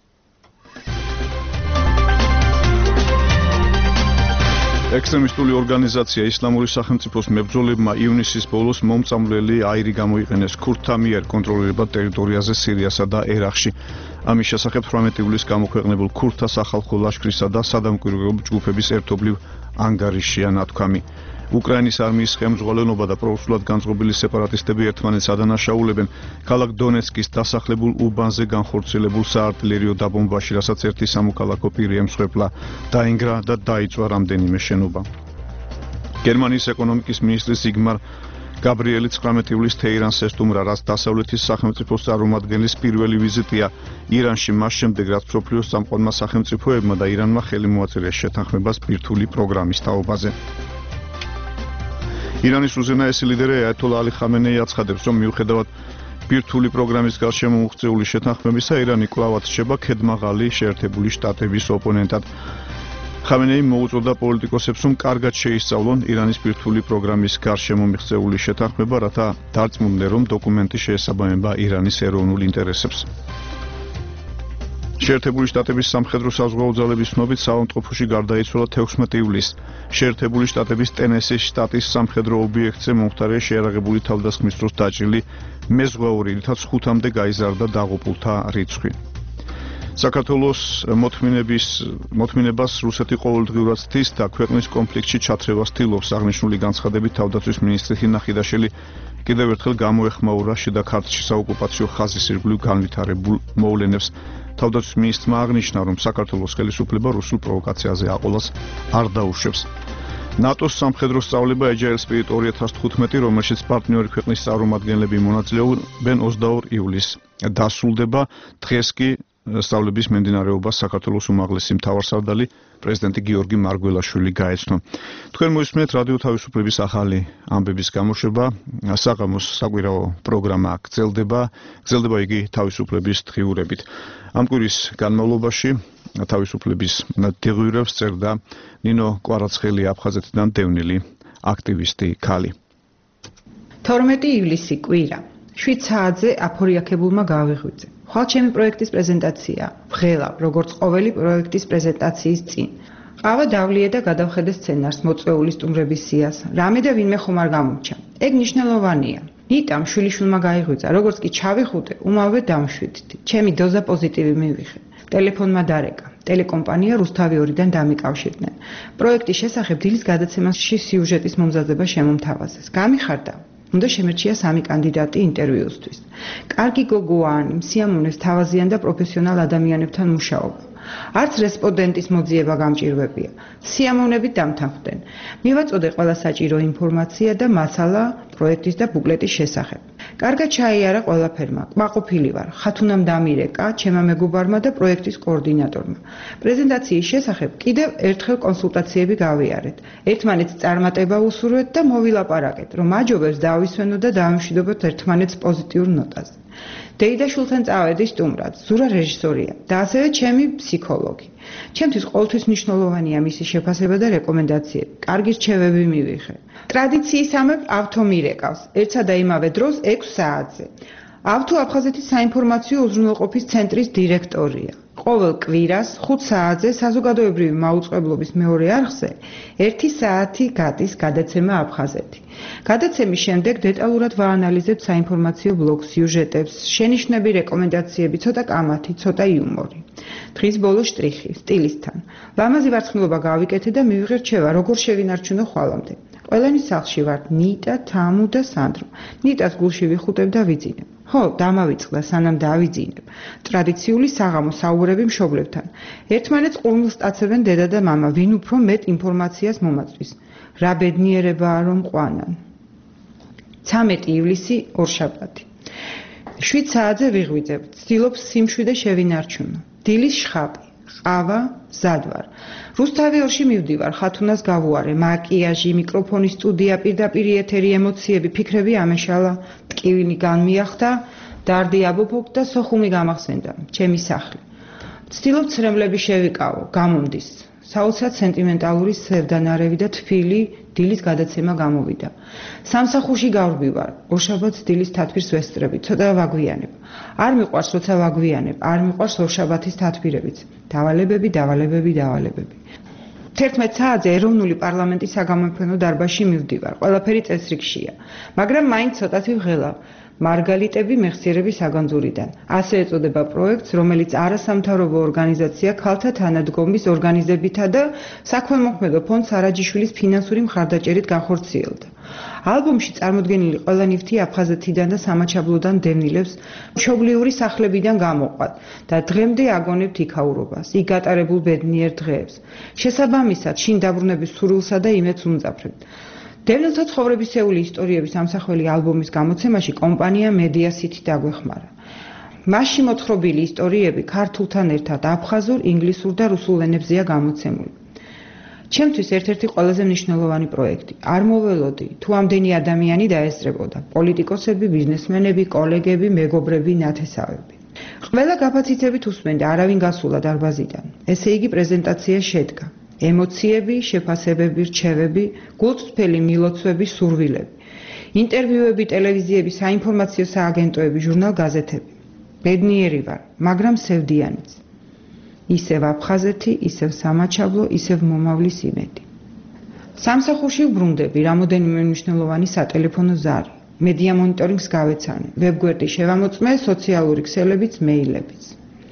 ექსტრემისტული ორგანიზაცია ისლამური სახელმწიფოს მებრძოლებმა ივნისის ბოლოს მომწამვლელი აირი გამოიყენეს ქურთთა მიერ კონტროლირებად ტერიტორიაზე სირიასა და ერაყში. ამის შესახებ 18 ივლისს გამოქვეყნებულ ქურთთა სახალხო ლაშქრისა და სადამკვირვებლო ჯგუფების ერთობლივ ანგარიშია ნათქვამი. უკრაინის არმიის ხელმძღვანელობა და პროუსულად განწყობილი სეპარატისტები ერთმანეთს ადანაშაულებენ ქალაქ დონეცკის დასახლებულ უბანზე განხორციელებულ საარტილერიო დაბომბვაში, რასაც ერთი სამოქალაქო პირი ემსხვერპლა, დაინგრა და დაიწვა რამდენიმე შენობა. გერმანიის ეკონომიკის მინისტრი ზიგმარ გაბრიელი 19 ივლისს თეირანს ესტუმრა, რაც დასავლეთის სახელმწიფოს წარმომადგენლის პირველი ვიზიტია ირანში მას შემდეგ, რაც მსოფლიოს წამყვანმა სახელმწიფოებმა და ირანმა ხელი მოაწერა შეთანხმებას ბირთვული პროგრამის თაობაზე. ირანის უზენაესი ლიდერი აიათოლა ალი ხამენეი აცხადებს, რომ მიუხედავად ბირთვული პროგრამის გარშემო უღწეული შეთანხმებისა, ირანი კვლავაც რჩება ქედმაღალი შეერთებული შტატების ოპონენტად. ხამენეი მოუწოდა პოლიტიკოსებს, რომ კარგად შეისწავლონ ირანის ბირთვული პროგრამის გარშემო მიღწეული შეთანხმება, რათა დარწმუნდნენ, რომ დოკუმენტი შეესაბამება ირანის ეროვნულ ინტერესებს. შეერთებული შტატების სამხედრო საზღვაო ძალების ცნობით საავადმყოფოში გარდაიცვალა 16 ივლისს. შეერთებული შტატების ტენესის შტატის სამხედრო ობიექტზე მომხდარია შეიარაღებული თავდასხმის დროს დაჭრილი მეზღვაური, რითაც 5-მდე გაიზარდა დაღუპულთა რიცხვი. საქართველოს მოთმინებას რუსეთი ყოველდღიურად ცდის და ქვეყნის კონფლიქტში ჩათრევას ცდილობს. აღნიშნული განცხადებით თავდაცვის მინისტრი თინა ხიდაშელი კიდევ ერთხელ გამოეხმაურა შიდა ქართლში საოკუპაციო ხაზის ირგვლივ განვითარებულ მოვლენებს. თავდაცვის მინისტრმა აღნიშნა, რომ საქართველოს ხელისუფლება რუსულ პროვოკაციაზე აყოლას არ დაუშვებს. ნატოს სამხედრო სწავლება Agile Spirit 2015, რომელშიც პარტნიორი ქვეყნის წარმომადგენლები მონაწილეობენ 22 ივლისს დასრულდება. დღეს კი სწავლების მიმდინარეობას საქართველოს უმაღლესი მთავარსარდალი პრეზიდენტი გიორგი მარგველაშვილი გაეცნო. თქვენ მოისმენთ რადიო თავისუფლების ახალი ამბების გამოშვება. საღამოს საკვირაო პროგრამა გრძელდება იგი თავისუფლების დღიურებით. ამ კვირის განმავლობაში თავისუფლების დღიურებს წერდა ნინო კვარაცხელი აფხაზეთიდან დევნილი აქტივისტი ქალი. 12 ივლისი კვირა 7 საათზე აფორიაქებულმა გავიღვიძე. ხვალ ჩემი პროექტის პრეზენტაცია. ვღელავ, როგორც ყოველი პროექტის პრეზენტაციის წინ. ყავა დავლიე და გადავხედე სცენარს, მოწვეული სტუმრების სიას. რამე და ვინმე ხომ არ გამორჩა. ეგ მნიშვნელოვანია. ნიტამ შვილიშვილმა გაიღვიძა, როგორც კი ჩავიხუტე, უმალვე დამშვიდდი. ჩემი დოზა პოზიტივი მივიღე. ტელეფონმა დარეკა. ტელეკომპანია რუსთავი 2-დან დამიკავშირდნენ. პროექტის შესახებ დილის გადაცემაში სიუჟეტის მომზადება შემომთავაზეს. გამიხარდა. უნდა შემერჩია 3 კანდიდატი ინტერვიუსთვის. კარგი გოგოანი, სიამოვნეს თავაზიან და პროფესიონალ ადამიანებთან მუშაობა. არც რესპონდენტის მოძიება გამჭირვებია. სიამოვნებით დამთანხმდნენ. მივაწოდე ყველა საჭირო ინფორმაცია და მასალა პროექტის და ბუკლეტის შესახებ. კარგად ჩაიარა ყველაფერმა. ყვაყოფილი ვარ. ხათუნამ დამირეკა, ჩემმა მეგობარმა და პროექტის კოორდინატორმა. პრეზენტაციის შესახებ კიდევ ერთხელ კონსულტაციები გავიარეთ. ერთმანეთს წარმატება უსურვეთ და მოვილაპარაკეთ, რომ აჯობებს დავისვენოთ და დავიმშვიდობოთ ერთმანეთს პოზიტიურ ნოტაზე. დეიდაშვილთან წავედი სტუმრად, ზურა რეჟისორია და ასევე ჩემი ფსიქოლოგი. ჩემთვის ყოველთვის მნიშვნელოვანია მისი შეფასება და რეკომენდაციები. კარგი რჩევები მივიღე. ტრადიციისამებრ ავთო მირეკავს, ერთსა და იმავე დროს 6 საათზე. ავთო აფხაზეთის საინფორმაციო უზრუნველყოფის ცენტრის დირექტორია. ყოველ კვირას 5 საათზე საზოგადოებრივი მაუწყებლობის მეორე არხზე 1 საათი გადის გადაცემა აფხაზეთი. გადაცემის შემდეგ დეტალურად ვაანალიზებთ საინფორმაციო ბლოგს, სიუჟეტებს, შენიშვნები, რეკომენდაციები, ცოტა კამათი, ცოტა იუმორი. დღის ბოლო შტრიხი, სტილისთან. ლამაზი ვარცხნილობა გავიკეთე და მივიღე რჩევა, როგორ შევინარჩუნო ხვალამდე. ყველანი სახლში ვართ, ნიტა, თამუ და სანდრო. ნიტას გულში ვიხუტებ და ვიძინებ. ხო, დამავიწყდა სანამ დავიძინებ. ტრადიციული საღამო საუბრები მშობლებთან. ერთმანეთს ყურმილს სტაცებენ დედა და მამა, ვინ უფრო მეტ ინფორმაციას მომაწვის. რა ბედნიერებაა რომ ყვანან. 13 ივლისი ორშაბათი. 7 საათზე ვიღვიძებ. ვცდილობ სიმშვიდე შევინარჩუნო. დილის შხაპი, ყავა, მზად ვარ. რუსთავი 2-ში მივდივარ, ხათუნას გავუარე, მაკიაჟი, მიკროფონი, სტუდია, პირდაპირ ეთერი, ემოციები, ფიქრები ამეშალა, ტკივილი განმიახდა, დარდი აბოფოკ და სოხუმი გამახსენდა, ჩემი სახლი. ვცდილობ ცრემლები შევიკავო, გამომდის. საოცრად სენტიმენტალური სევდანარევი და თბილი დილის გადაცემა გამოვიდა. სამსახურში გავრბივარ, ორშაბათს დილის თათბირს ვესწრები, ცოტა ვაგვიანებ. არ მიყვარს როცა ვაგვიანებ, არ მიყვარს ორშაბათის თათბირებიც. დავალებები. 11 საათზე ეროვნული პარლამენტის საგამოფენო დარბაზში მივდივარ. ყველაფერი წესრიგშია, მაგრამ მაინც ცოტათი ვღელავ. მარგალიტები მეხსიერების საგანძურიდან. ასე ეწოდება პროექტს, რომელიც არასამთავრობო ორგანიზაცია ქალთა თანადგომის ორგანიზებითა და საქველმოქმედო ფონდ სარაჯიშვილის ფინანსური მხარდაჭერით განხორციელდა. ალბომში წარმოდგენილი ყველა ნივთი აფხაზეთიდან და სამაჩაბლოდან დევნილებს მშობლიური სახლებიდან გამოყვათ და დღემდე აგონებთ იქაურობას, იქ გატარებულ ბედნიერ დღეებს. შესაბამისად, შინ დაბრუნების სურვილსა და იმედს უმძაფრებთ. დევნილთა ცხოვრებისეული ისტორიების ამსახველი ალბომის გამოცემაში კომპანია Media City დაგვეხმარა. მასში მოთხრობილი ისტორიები ქართულთან ერთად აფხაზურ, ინგლისურ და რუსულ ენებზეა გამოცემული. ჩემთვის ერთ-ერთი ყველაზე მნიშვნელოვანი პროექტი. არ მოველოდი, თუ ამდენი ადამიანი დაესწრებოდა: პოლიტიკოსები, ბიზნესმენები, კოლეგები, მეგობრები, ნათესავები. ყველა გაფაციცებით უსმენდა, არავინ გასულა დარბაზიდან. ესე იგი პრეზენტაცია შედგა. ემოციები, შეფასებები, რჩევები, გულწრფელი მილოცვები, სურვილები. ინტერვიუები, ტელევიზიები, საინფორმაციო სააგენტოები, ჟურნალ-გაზეთები. ბედნიერი ვარ, მაგრამ სევდიანიც. ისევ აფხაზეთი, ისევ სამაჩაბლო, ისევ მომავლის იმედი. სამსახურში ვბრუნდები, რამოდენიმე მნიშვნელოვანი სატელეფონო ზარი. მედია მონიტორინგს გავეცანე, ვებგვერდი შევამოწმე, სოციალური ქსელებიც, მეილებიც.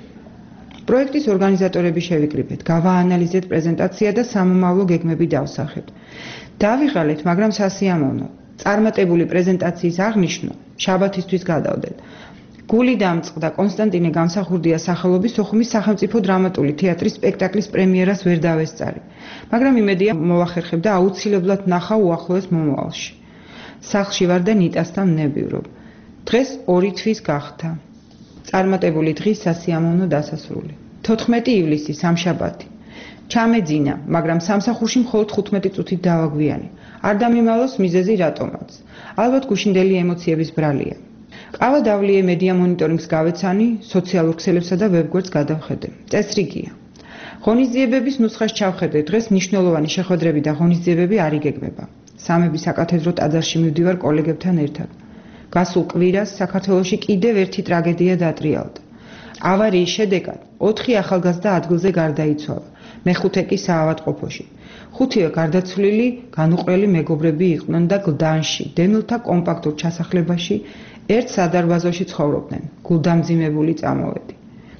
პროექტის ორგანიზატორები შევიკრიბეთ, გავაანალიზეთ პრეზენტაცია და სამომავლო გეგმები დავსახეთ. დავიღალეთ, მაგრამ სასიამოვნო. წარმატებული პრეზენტაციის აღნიშვნა შაბათისთვის გადავდეთ. გული დამწყდა კონსტანტინე გამსახურდია სახელობის სოხუმის სახელმწიფო დრამატული თეატრის სპექტაკლის პრემიერას ვერ დავესწარი, მაგრამ იმედია მოვახერხებ და აუცილებლად ვნახავ უახლოეს მომავალში. სახლში ვარ და ნიტასთან ვნებივრობ. დღეს 2 თვის გახდა. წარმატებული დღის სასიამოვნო დასასრული. 14 ივლისი სამშაბათი. ჩამეძინა, მაგრამ სამსახურში მხოლოდ 15 წუთით დავაგვიანე. არ დამიმალოს მიზეზი რატომაც. ალბათ გუშინდელი ემოციების ბრალია. ყავა დავლიე მედია მონიტორინგს გავეცანი, სოციალურ ქსელებსა და ვებგვერდს გადავხედე. წესრიგია. ღონისძიებების ნუსხას ჩავხედე, დღეს მნიშვნელოვანი შეხვედრები და ღონისძიებები არ იგეგმება. სამების საკათედრო ტაძარში მივდივარ კოლეგებთან ერთად. გასულ კვირას საქართველოში კიდევ ერთი ტრაგედია დატრიალდა. ავარიის შედეგად 4 ახალგაზრდა ადგილზე გარდაიცვალა, მეხუთე კი საავადმყოფოში. 5-ვე გარდაცვლილი განუყრელი მეგობრები იყვნენ და გლდანში, დევნილთა კომპაქტურ ჩასახლებაში ერთ სადარბაზოში ცხოვრობდნენ, გულდამძიმებული წამოვედი.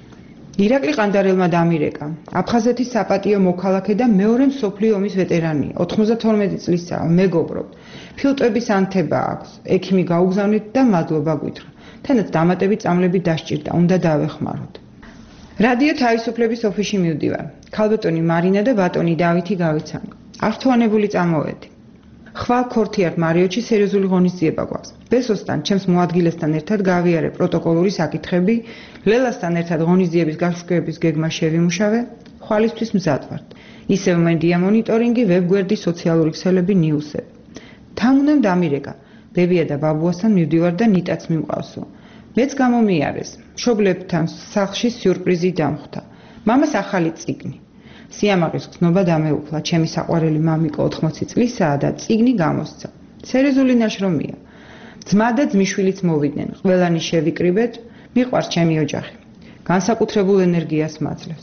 ირაკლი ყანდარელმა დამირეკა, აფხაზეთის საპატიო მოქალაქე და მეორე მსოფლიო ომის ვეტერანია, 92 წლისაა, მეგობრობთ. ფილტვების ანთება აქვს, ექიმი გაუგზავნით და მადლობა გვითხრა. თანაც დამატებით წამლები დასჭირდა, უნდა დავეხმაროთ. რადიო თავისუფლების ოფისში მივდივარ. ქალბატონი მარინა და ბატონი დავითი გავიცან. ართვანებული წამოვედი. ხვალ ქორთიარ მარიოჩი სერიოზული ღონისძიება გვაქვს. ბესოსთან, ჩემს მოადგილესთან ერთად გავიარე პროტოკოლური საკითხები, ლელასთან ერთად ღონისძიების გაშუქების გეგმა შევიმუშავე, ხვალისთვის მზად ვართ. ისევ მედია მონიტორინგი, ვებგვერდი, სოციალური ქსელები, ნიუსები. თამუნამ დამირეკა. ბებია და ბაბუასთან მივდივარ და ნიტაც მიმყავსო. მეც გამომიარეს. მშობლებთან სახლში სიურპრიზი დამხვდა. მამას ახალი წიგნი. სიამაყის გზნობა დამეუფლა, ჩემი საყვარელი მამიკო 80 წლისაა და წიგნი გამოსცა. სერიოზული ნაშრომია. ძმა და ძმიშვილიც მოვიდნენ, ყველანი შევიკრიბეთ, მიყვარს ჩემი ოჯახი. განსაკუთრებულ ენერგიას მაძლევს.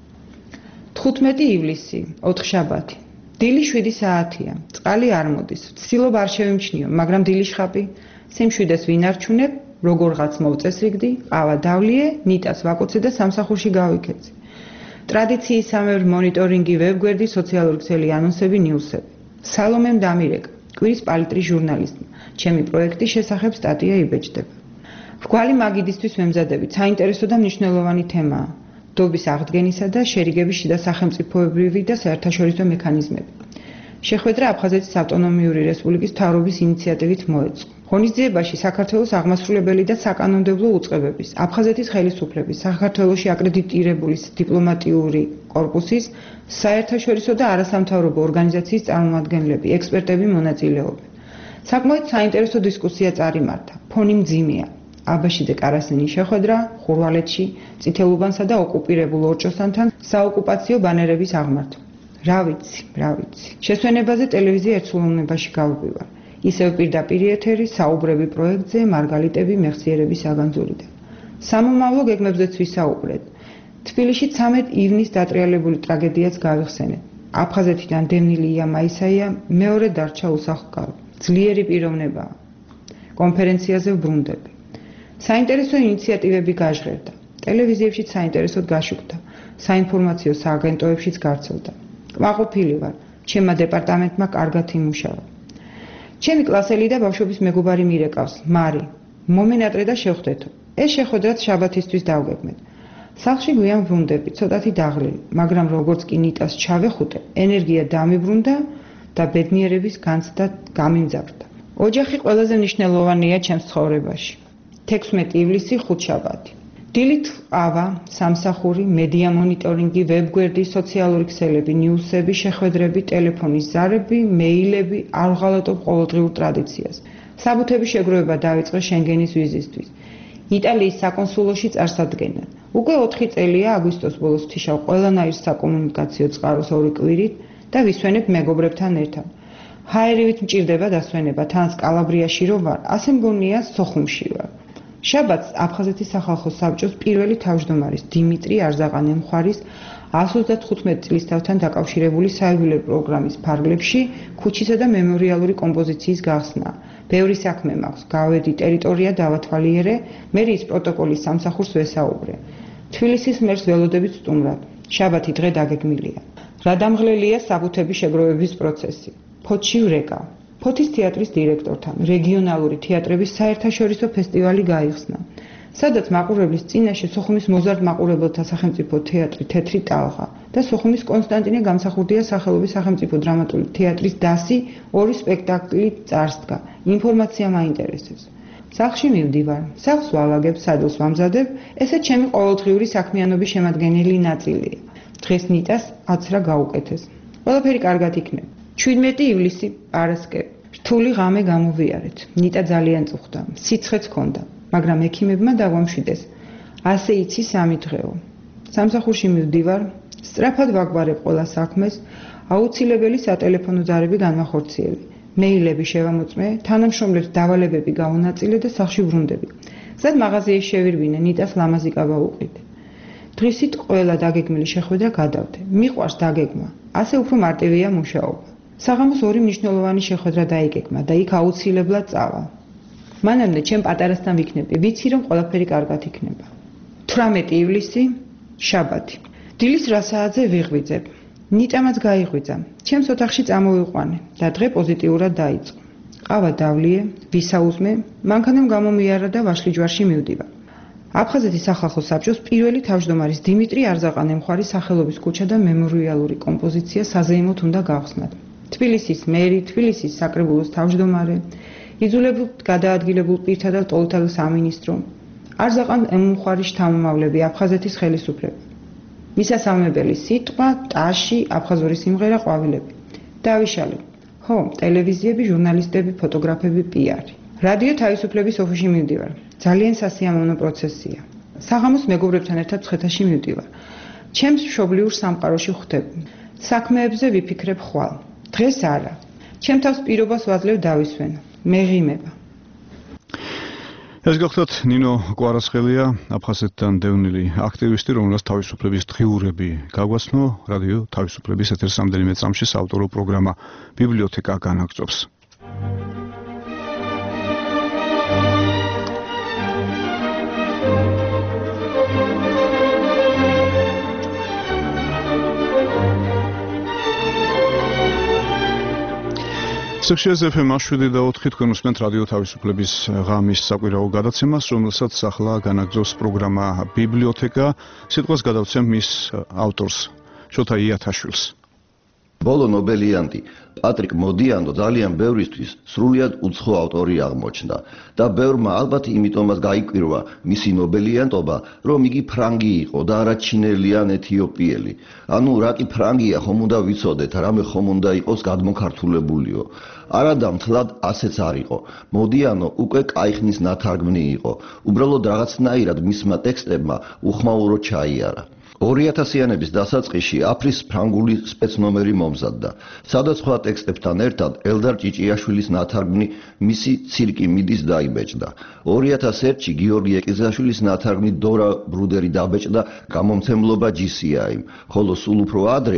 15 ივლისი, 4 შაბათი. დილი 7 საათია. წყალი არ მოდის. ვცდილობ არ შევიმჩნიო, მაგრამ დილის ხაპი. სიმშვიდეს ვინ არჩუნებ, როგორღაც მოვწესრიგდი, ყავა დავლიე, ნიტას ვაკოცე და სამსახურში გავიქეცი. ტრადიციისამებრ მონიტორინგი, ვებგვერდი, სოციალური ქსელი, ანონსები, ნიუსები. სალომემ დამირეკა, კვირის პალიტრის ჟურნალისტმა. ჩემი პროექტის შესახებ სტატია იბეჭდება. ვგვალი მაგიდისთვის მემზადებით, საინტერესო და მნიშვნელოვანი თემაა. დობის აღდგენისა და შერიგების შიდა სახელმწიფოებრივი და საერთაშორისო მექანიზმები. შეხვედრა აფხაზეთის ავტონომიური რესპუბლიკის მთავრობის ინიციატივით მოეწყო. ღონისძიებაში საქართველოს აღმასრულებელი და საკანონმდებლო უწყებების, აფხაზეთის ხელისუფლების, საქართველოში აკრედიტირებული დიპლომატიური კორპუსის, საერთაშორისო და არასამთავრობო ორგანიზაციის წარმომადგენლები, ექსპერტები მონაწილეობენ. საკმაოდ საინტერესო დისკუსია წარიმართა. ფონი მძიმეა. აბაშიძე კარასინის შეხვედრა ხურვალეთში წითელუბანსა და ოკუპირებულ ორჭოსანთან საოკუპაციო ბანერების აღმართვა. რა ვიცი. შესვენებაზე ტელევიზია ერთსულოვნებაში გავუპივარ. ისევ პირდაპირ ეთერი საუბრები პროექტზე მარგალიტები მეხსიერების საგანძურიდან. სამომავლო გეგმებზეც ვისაუბრეთ. თბილისში 13 ივნის დატრიალებული ტრაგედიაც გავიხსენეთ. აფხაზეთიდან დევნილი ია მაისაია მეორე დარჩა უსახლკარო. ძლიერი პიროვნებაა. კონფერენციაზე ვბრუნდები. საინტერესო ინიციატივები გაჟღერდა. ტელევიზიებშიც საინტერესოდ გაშუქდა. საინფორმაციო სააგენტოებშიც გარცევდა. კმაყოფილი ვარ. ჩემმა დეპარტამენტმა კარგად იმუშავა. ჩემი კლასელი და ბავშვობის მეგობარი მირეკავს, მარი. მომენატრე და შევხვდეთო. ეს შეხვედრაც შაბათისთვის დავგეგმეთ. სახლში გვიან ვრუნდები, ცოტათი დაღლილი, მაგრამ როგორც კი ნიტას ჩავეხუტე, ენერგია დამიბრუნდა და ბედნიერების განცდა გამიმძაფრდა. ოჯახი ყველაზე მნიშვნელოვანია ჩემს ცხოვრებაში. 16 ივლისი ხუთშაბათი. დილით ყავა, სამსახური, მედია მონიტორინგი, ვებგვერდი, სოციალური ქსელები, ნიუსები, შეხვედრები, ტელეფონის ზარები, მეილები, არ ვღალატობ ყოველდღიურ ტრადიციას. საბუთების შეგროვება დაიწყო შენგენის ვიზისთვის. იტალიის საკონსულოში წარსადგენად. უკვე 4 წელია აგვისტოს ბოლოს ვთიშავ ყველანაირ საკომუნიკაციო წყაროს 2 კვირით და ვისვენებ მეგობრებთან ერთად. ჰაერივით მჭირდება დასვენება, თანაც კალაბრიაში რომ ვარ, ასე მგონია სოხუმში ვარ. შაბათს აფხაზეთის სახალხო საბჭოს პირველი თავმჯდომარის დიმიტრი არზაყანე-მხარის 135 წლისთავთან დაკავშირებული საიუბილეო პროგრამის ფარგლებში ქუჩისა და მემორიალური კომპოზიციის გახსნა. ბევრი საქმე მაქვს, გავედი ტერიტორია დავათვალიერე, მერიის პროტოკოლის სამსახურს ვესაუბრე. თბილისის მერს ველოდებით სტუმრად. შაბათი დღე დაგეგმილია. რა დამღლელია საბუთების შეგროვების პროცესი. ფოთში ვრეკა. ფოთის თეატრის დირექტორთან რეგიონალური თეატრების საერთაშორისო ფესტივალი გაიხსნა. სადაც მაყურებლის წინაშე სოხუმის მოზარდ მაყურებელთა სახელმწიფო თეატრი თეთრი ტალღა და სოხუმის კონსტანტინე გამსახურდია სახელობის სახელმწიფო დრამატული თეატრის დასი 2 სპექტაკლი წარსდგა. ინფორმაცია მაინტერესებს. სახლში მივდივარ, სახლს ვალაგებ, სადელს ვამზადებ, ესე ჩემი ყოველდღიური საქმიანობის შემადგენელი ნაწილია. დღეს ნიტას აცრა გაუკეთეს. ყველაფერი კარგად იქნება. 17 ივლისი პარასკევი. რთული ღამე გამოვიარეთ. ნიტა ძალიან წუხდა, სიცხეც ჰქონდა, მაგრამ ექიმებმა დაგვამშვიდეს. ასე იცი 3 დღეო. სამსახურში მივდივარ, სწრაფად ვაგვარებ ყველა საქმეს, აუცილებელი სატელეფონო ზარები განვახორციელე. მეილები შევამოწმე, თანამშრომლებს დავალებები გავუნაწილე და სახლში ვრუნდები. გზად მაღაზიაში შევირბინე, ნიტას ლამაზი კაბა უყიდე. დღისით ყველა დაგეგმილი შეხვედრა გადავდე. მიყვარს დაგეგმა, ასე უფრო მარტივია მუშაობა. საღამოს 2 მნიშვნელოვანი შეხვედრა დაიგეგმა და იქ აუცილებლად წავა. მანამდე ჩემ პატარასთან ვიქნები, ვიცი რომ ყველაფერი კარგად იქნება. 18 ივლისი, შაბათი. დილის რა საათზე ვიღვიძებ. ნიტამაც გაიღვიძა. ჩემს ოთახში წამოვიყვანე და დღე პოზიტიურად დაიწყო. ყავა დავლიე, ვისაუზმე, მანქანამ გამომიარა და ვაშლიჯვარში მივდივარ. აფხაზეთის სახალხო საბჭოს პირველი თავმჯდომარის დიმიტრი არზაყანე-მხარის სახელობის ქუჩა და მემორიალური კომპოზიცია საზეიმოდ უნდა გავხსნათ. თბილისის მერი, თბილისის საკრებულოს თავმჯდომარე, იძულებულ გადაადგილებულ პირთა და ტოლთა სამინისტრო, არზაყან-მხარის შთამომავლები, აფხაზეთის ხელისუფლება. მისასალმებელი სიტყვა, ტაში, აფხაზური სიმღერა, ყვავილები. დავიშალე. ხო, ტელევიზიები, ჟურნალისტები, ფოტოგრაფები, პიარი. რადიო თავისუფლების ოფისში მივდივარ. ძალიან სასიამოვნო პროცესია. საღამოს მეგობრებთან ერთად მცხეთაში მივდივარ. ჩემს მშობლიურ სამყაროში ხვდები. საქმეებზე ვიფიქრებ ხვალ. დღეს არა. ჩემ თავს პირობას ვაძლევ დავისვენო. მეღიმება. ეს გახლავთ ნინო კვარაცხელია, აფხაზეთთან დევნილი აქტივისტი, რომელსაც თავისუფლების დღიურები გაგვაცნო რადიო თავისუფლების ეთერს რამდენიმე წამში საავტორო პროგრამა ბიბლიოთეკა განაგრძობს. სექციაზე FM-7 და 4 თქვენ უსმენთ რადიო თავისუფლების ღამის საკვირაო გადაცემას, რომელსაც ახლა განაგრძობს პროგრამა ბიბლიოთეკა. სიტყვას გადავცემ მის ავტორს, შოთა იათაშვილს. ბოლო ნობელიანტი პატრიკ მოდიანო ძალიან ბევრისთვის სრულიად უცხო ავტორი აღმოჩნდა და ბევრმა ალბათ იმიტომაც გაიკვირვა მისი ნობელიანტობა, რომ იგი ფრანგი იყო და არა ჩინელი ან ეთიოპიელი. ანუ რა კი ფრანგია, ხომ უნდა ვიცოდეთ, რამე ხომ უნდა იყოს გადმოქართულებულიო. არადა მთლად ასეც არ იყო. მოდიანო უკვე კაიხნის ნათარგმნი იყო. უბრალოდ რაღაცნაირად მისმა ტექსტებმა უხმაურო ჩაიარა. 2000-იანების დასაწყისში აფრის ფრანგული სპეცნომერი მომზადდა. სხვადასხვა ტექსტებთან ერთად ელდარ ჭიჭიაშვილის ნათარგმნი მისი ცირკი მიდის დაიბეჭდა. 2001-ში გიორგი ეკიზაშვილის ნათარგმნი დორა ბრუდერი დაბეჭდა გამომცემლობა GCI-მ, ხოლო სულ უფრო ადრე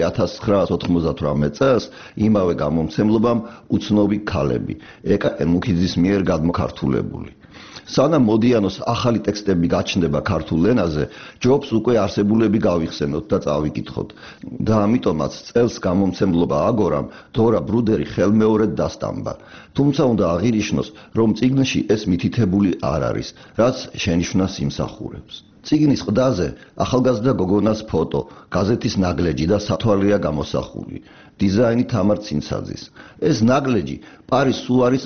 1998 წელს იმავე გამომცემლობამ უცნობი ქალები, ეკა ემუქიძის მიერ გადმოქართულებული. სანამ მოდიანოს ახალი ტექსტები გაჩნდება ქართულ ენაზე, ჯობს უკვე არსებულები გავიხსენოთ და წავიკითხოთ. და ამიტომაც წელს გამომცემლობა აგორამ დორა ბრუდერი ხელმეორედ დასტამბა. თუმცა უნდა აღინიშნოს, რომ წიგნში ეს მითითებული არ არის, რაც შენიშვნას იმსახურებს. წიგნის ყდაზე ახალგაზრდა გოგონას ფოტო, გაზეთის ნაგლეჯი და სათვალეა გამოსახული. დიზაინი თამარ ცინცაძის. ეს ნაგლეჯი პარის სუარის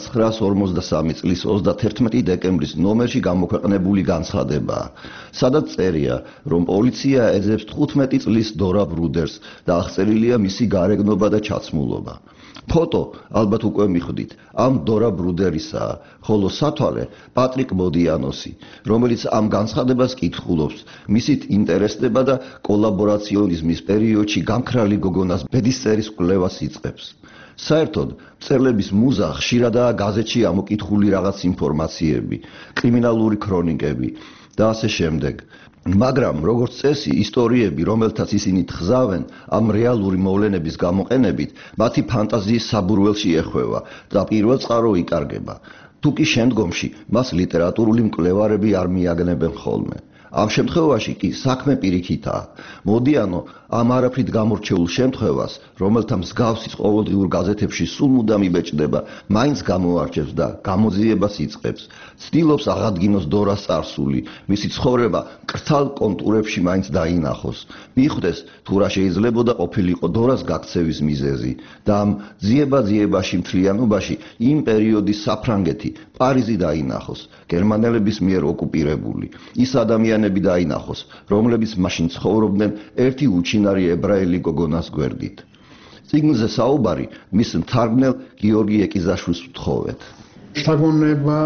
1953 წლის 31 დეკემბრის ნომერში გამოქვეყნებული განცხადებაა, სადაც წერია, რომ პოლიცია ეძებს 15 წლის დორა ბრუდერს და აღწერილია მისი გარეგნობა და ჩაცმულობა. ფოტო, ალბათ უკვე მიხვდით, ამ დორა ბრუდერისაა, ხოლო სათვალე პატრიკ მოდიანოსი, რომელიც ამ განცხადებას კითხულობს, მისით ინტერესდება და კოლაბორაციონიზმის პერიოდში გამქრალი გოგონას ბედისწერის კვლევას იწყებს. საერთოდ, მწერლების მუზა ხშირადაა გაზეთში ამოკითხული რაღაც ინფორმაციები, კრიმინალური ქრონიკები და ასე შემდეგ. მაგრამ როგორც წესი, ისტორიები, რომელთაც ისინი თხზავენ, ამ რეალური მოვლენების გამოყენებით, მათი ფანტაზიის საბურველში ეხვევა და პირველწყარო იკარგება. თუ კი შემდგომში მას ლიტერატურული მკვლევარები არ მიაგნებენ ხოლმე. ამ შემთხვევაში კი საქმე პირიქითაა. მოდიანო ამ არაფრით გამორჩეულ შემთხვევას, რომელთა მსგავსიც ყოველდღიურ გაზეთებში სულ მუდამ იბეჭდება, მაინც გამოარჩევს და გამოძიებას იწყებს. ცდილობს აღადგინოს დორას წარსული, მისი ცხოვრება კრთალ კონტურებში მაინც დაინახოს. მიხვდეს, თუ რა შეიძლებოდა ყოფილიყო დორას გაქცევის მიზეზი და ამ ძიება-ძიებაში მთლიანობაში იმ პერიოდის საფრანგეთი, პარიზი დაინახოს, გერმანელების მიერ ოკუპირებული. ის ადამიანები დაინახოს, რომლებიც მაშინ ცხოვრობდნენ ერთი უჩინარი ებრაელი გოგონას გვერდით. წიგნზე საუბარი მის მთარგმნელ გიორგი ეკიზაშვილს ვთხოვეთ. შთაგონება,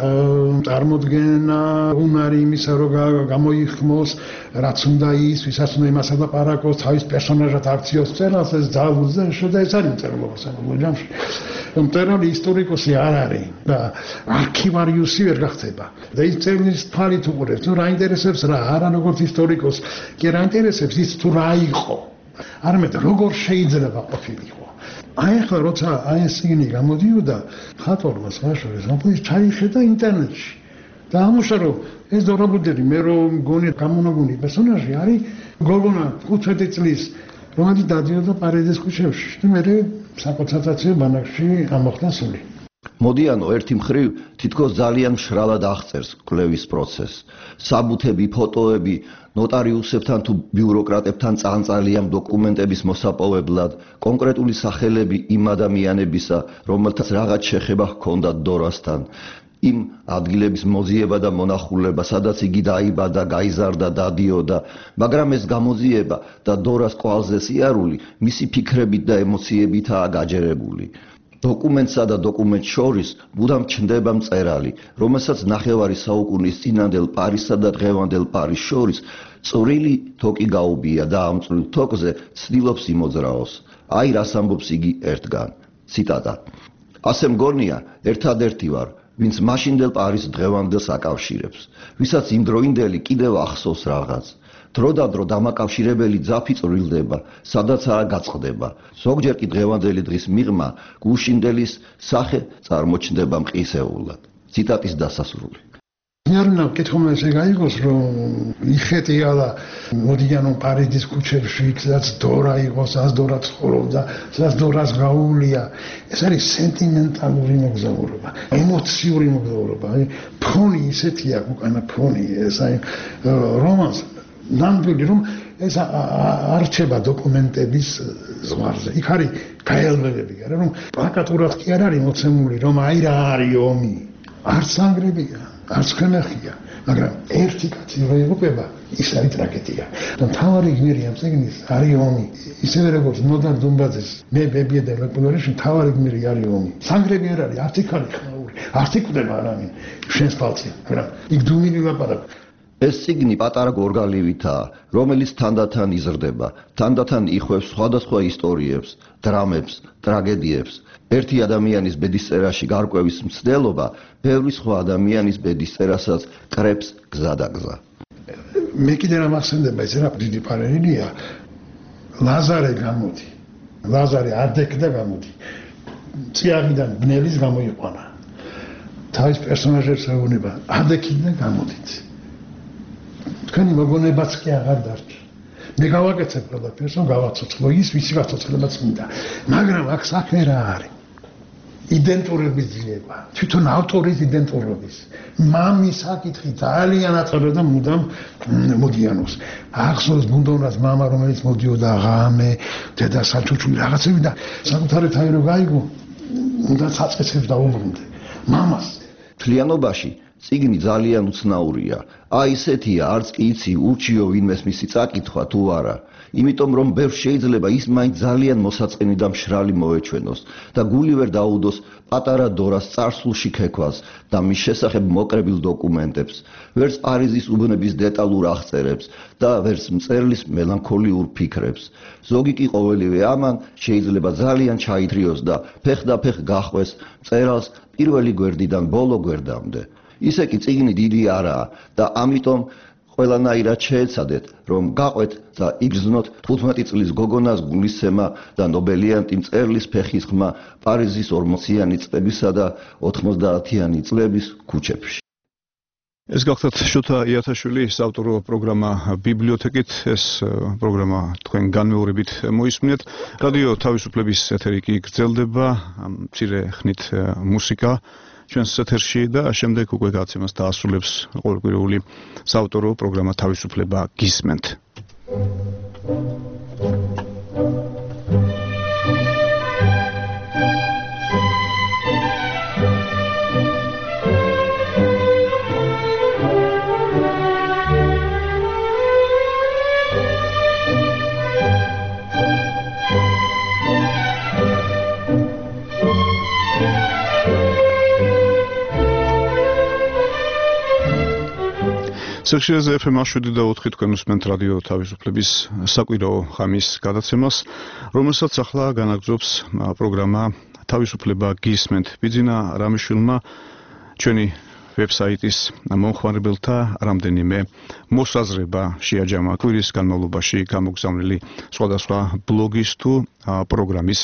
წარმოდგენა, უნარი იმისა, რომ გამოიხმოს, რაც უნდა ის, ვისაც უნდა იმას ელაპარაკოს, თავის პერსონაჟად აქციოს წერას, ეს ძალზე შედა ეს არის მწერლობა საკუთარ ჯამში. მწერალი ისტორიკოსი არ არის და არქივარიუსი ვერ გახდება. და ის წერნის თვალით უყურებს, თუ რა ინტერესებს რა, არა როგორც ისტორიკოს, კი რა ინტერესებს ის თუ რა იყო. არამედ როგორ შეიძლება ყოფილიყო. აი ახლა როცა აი ეს წიგნი გამოდიოდა, ხატვარმა სხვაშორის ამბობს ჩაიხედა ინტერნეტში. და ამუშა რომ ეს დორა ბრუდერი მე რომ გონი გამონაგუნი პერსონაჟი არის გოგონა 15 წლის, რომელიც დადიოდა პარიზის ქუჩებში და მე საკონცენტრაციო ბანაკში ამოხდა სული. მოდიანო ერთი მხრივ თითქოს ძალიან მშრალად აღწერს კვლევის პროცესს. საბუთები, ფოტოები, ნოტარიუსებთან თუ ბიუროკრატებთან წანწალიან დოკუმენტების მოსაპოვებლად, კონკრეტული სახელები იმ ადამიანებისა, რომელთაც რაღაც შეხება ჰქონდათ დორასთან. იმ ადგილების მოძიება და მონახულება, სადაც იგი დაიბადა, გაიზარდა, დადიოდა, მაგრამ ეს გამოძიება და დორას კვალზე სიარული მისი ფიქრებით და ემოციებითაა გაჯერებული. დოკუმენტსა და დოკუმენტს შორის მუდამ ჩნდება მწერალი, რომელსაც ნახევარი საუკუნის წინანდელ პარიზსა და დღევანდელ პარიზს შორის წვრილი თოკი გაუბია და ამ წვრილ თოკზე ცდილობს იმოძრაოს. აი რას ამბობს იგი ერთგან. ციტატა. ასე მგონია, ერთადერთი ვარ, ვინც მაშინდელ პარიზს დღევანდელს აკავშირებს, ვისაც იმდროინდელი კიდევ ახსოვს რაღაც. დროდადრო დამაკავშირებელი ძაფი წვრილდება, სადაც არა გაწყდება. ზოგჯერ კი დღევანდელი დღის მიღმა გუშინდელის სახე წარმოჩნდება მყისეულად. ციტატის დასასრული. ნერნა კითხვა ესე გაიგოს, რომ იხეტია და მოდიანო პარიზის ქუჩებში, სადაც დორა იყო, სადაც დორა ცხოვრობდა, სადაც დორას გაუვლია. ეს არის სენტიმენტალური მოგზაურობა, ემოციური მოგზაურობა. ფონი ისეთია, უკანა ფონი, ეს აი რომანს ნამდვილი რომ ეს არ რჩება დოკუმენტების ზღვარზე. იქ არის გაელვებები, რომ პლაკატურად კი არ არის მოცემული, რომ აი რა არის ომი. არც სანგრებია, არც ქვემეხია, მაგრამ ერთი კაცი რო იღუპება, ის არის ტრაგედია. და მთავარი გმირი ამ წიგნის არის ომი. ისევე როგორც ნოდარ დუმბაძეს მე ბებია და ლეკულორიში მთავარი გმირი არის ომი. სანგრები არ არის, არც იქ არის ხმაური, არც იქ კვდება არავინ შენს ფალცი, მაგრამ იქ დუმილი ლაპარაკ. ეს წიგნი პატარა გორგალივითაა, რომელიც თანდათან იზრდება, თანდათან იხვევს სხვადასხვა ისტორიებს, დრამებს, ტრაგედიებს. ერთი ადამიანის ბედისწერაში გარკვევის მცდელობა, ბევრი სხვა ადამიანის ბედისწერასაც კრებს გზადაგზა. მე კიდე რა მახსენდება, ეს რა დიდი პარალელია. ლაზარე გამოდი. ლაზარე ადექდა გამოდი. წიაღიდან ბნელის გამოიყვანა. თავის პერსონაჟებს ეუბნება, ადექიდან გამოდით. თქვენი მოგონებაც კი აღარ დარჩა. მე გავაკეთებ ყველაფერს, რომ გავაცოცხლო ის, ვისი გაცოცხლებას მინდა. მაგრამ აქ საქმე რა არის? იდენტურობის ძლება, თვითონ ავტორის იდენტურობის. მამის საკითხი ძალიან აწევდა და მუდამ მოდიანოს. ახსოვს ბუნდონას მამა, რომელიც მოდიოდა ღამე, დედა საჩუჩული რაღაცები და საკუთარი თავი რო გაიგო, უნდა საწყისებს დაუბრუნდე. მამას მთლიანობაში წიგნი ძალიან უცნაურია. აი ესეთია, არც კი იცი ურჩიო ვინმეს მისი წაკითხვა თუ არა. იმიტომ რომ ბევრ შეიძლება ის მაინც ძალიან მოსაწყენი და მშრალი მოეჩვენოს და გული ვერ დაუდოს პატარა დორას წარსულში ქექვას და მის შესახებ მოკრებილ დოკუმენტებს, ვერც პარიზის უბნების დეტალურ აღწერებს და ვერც მწერლის მელანქოლიურ ფიქრებს. ზოგი კი ყოველივე ამან შეიძლება ძალიან ჩაითრიოს და ფეხ გახვეს მწერალს პირველი გვერდიდან ბოლო გვერდამდე. ისე კი წიგნი დიდი არაა და ამიტომ ყველანაირად შეეცადეთ, რომ გაყვეთ და იგრძნოთ 15 წლის გოგონას გულისცემა და ნობელიანტი მწერლის ფეხის ხმა პარიზის 40-იანი წლებისა და 90-იანი წლების ქუჩებში. ეს გახლავთ შოთა იათაშვილი საავტორო პროგრამა ბიბლიოთეკით. ეს პროგრამა თქვენ განმეორებით მოისმინეთ. რადიო თავისუფლების ეთერი კი გრძელდება, მცირე ხნით მუსიკა ჩვენს ეთერში და შემდეგ უკვე გაცემას დაასრულებს ყოველკვირეული საავტორო პროგრამა თავისუფლება გისმენთ. სექციაზე FM 7.4 თქვენ უსმენთ რადიო თავისუფლების საკვირაო ღამის გადაცემას, რომელსაც ახლა განაგრძობს პროგრამა თავისუფლება გისმენთ. ბიძინა რამიშვილმა ჩვენი ვებსაიტის მომხმარებელთა რამდენიმე მოსაზრება შეაჯამა კვირის განმავლობაში გამოგზავნილი სხვადასხვა ბლოგის თუ პროგრამის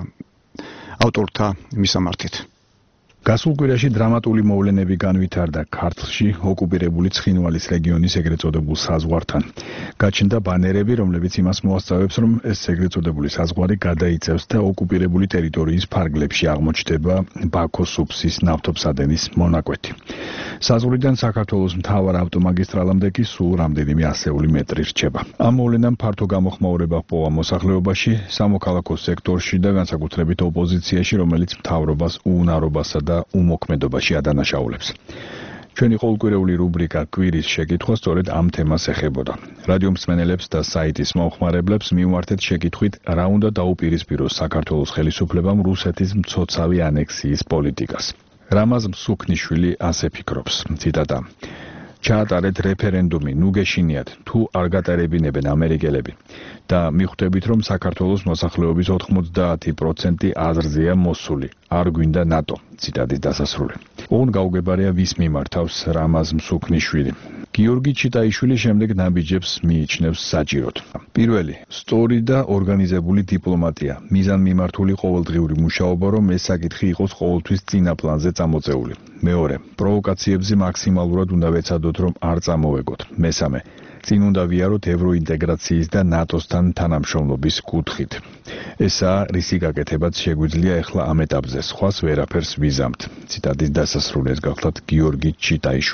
ავტორთა მისამართით. გასულ კვირაში დრამატული მოვლენები განვითარდა ქართლში ოკუპირებული ცხინვალის რეგიონის ეგრეთ წოდებულ საზღვართან. გაჩნდა ბანერები, რომლებიც იმას მოასწავებს, რომ ეს ეგრეთ წოდებული საზღვარი გადაიწევს და ოკუპირებული ტერიტორიის ფარგლებში აღმოჩნდება ბაქოს უბსის ნავთობსადენის მონაკვეთი. საზღვრიდან საქართველოს მთავარ ავტომაგისტრალამდე კი სულ რამდენიმე ასეული მეტრი რჩება. ამ მოვლენამ ფართო გამოხმაურება ჰპოვა მოსახლეობაში, სამოქალაქო სექტორში და განსაკუთრებით ოპოზიციაში, რომელიც მთავრობას უუნარობასა და უმოქმედობაში ადანაშაულებს. ჩვენი ყოველკვირეული რუბრიკა კვირის შეკითხვა სწორედ ამ თემას ეხებოდა. რადიო მსმენელებს და საიტის მომხმარებლებს მივმართეთ შეკითხვით, რა უნდა დაუპირისპიროს საქართველოს ხელისუფლებამ რუსეთის მცოცავი ანექსიის პოლიტიკას. რამაზ მსუქნიშვილი ასე ფიქრობს, ციტატა: ჩაატარეთ რეფერენდუმი, ნუ გეშინიათ, თუ არ გატარებინებენ ამერიკელები და მიხვდებით, რომ საქართველოს მოსახლეობის 90% აზრზეა მოსული, არ გვინდა ნატო. ციტატის დასასრული. ოღონდ გაუგებარია ვის მიმართავს რამაზ მსუქნიშვილი. გიორგი ჩიტაიშვილი შემდეგ ნაბიჯებს მიიჩნევს საჭიროდ. პირველი, სწორი და ორგანიზებული დიპლომატია, მიზანმიმართული ყოველდღიური მუშაობა, რომ ეს საკითხი იყოს ყოველთვის წინა პლანზე წამოწეული. მეორე, პროვოკაციებზე მაქსიმალურად უნდა ვეცადოთ, რომ არ წამოვეგოთ. მესამე, წინ უნდა ვიაროთ ევროინტეგრაციის და ნატოსთან თანამშრომლობის კუთხით. ესაა რისი გაკეთებაც შეგვიძლია ახლა ამ ეტაპზე, სხვას ვერაფერს ვიზამთ. ციტატის დასასრულს გახლავთ გიორგი ჩიტაიშვილი.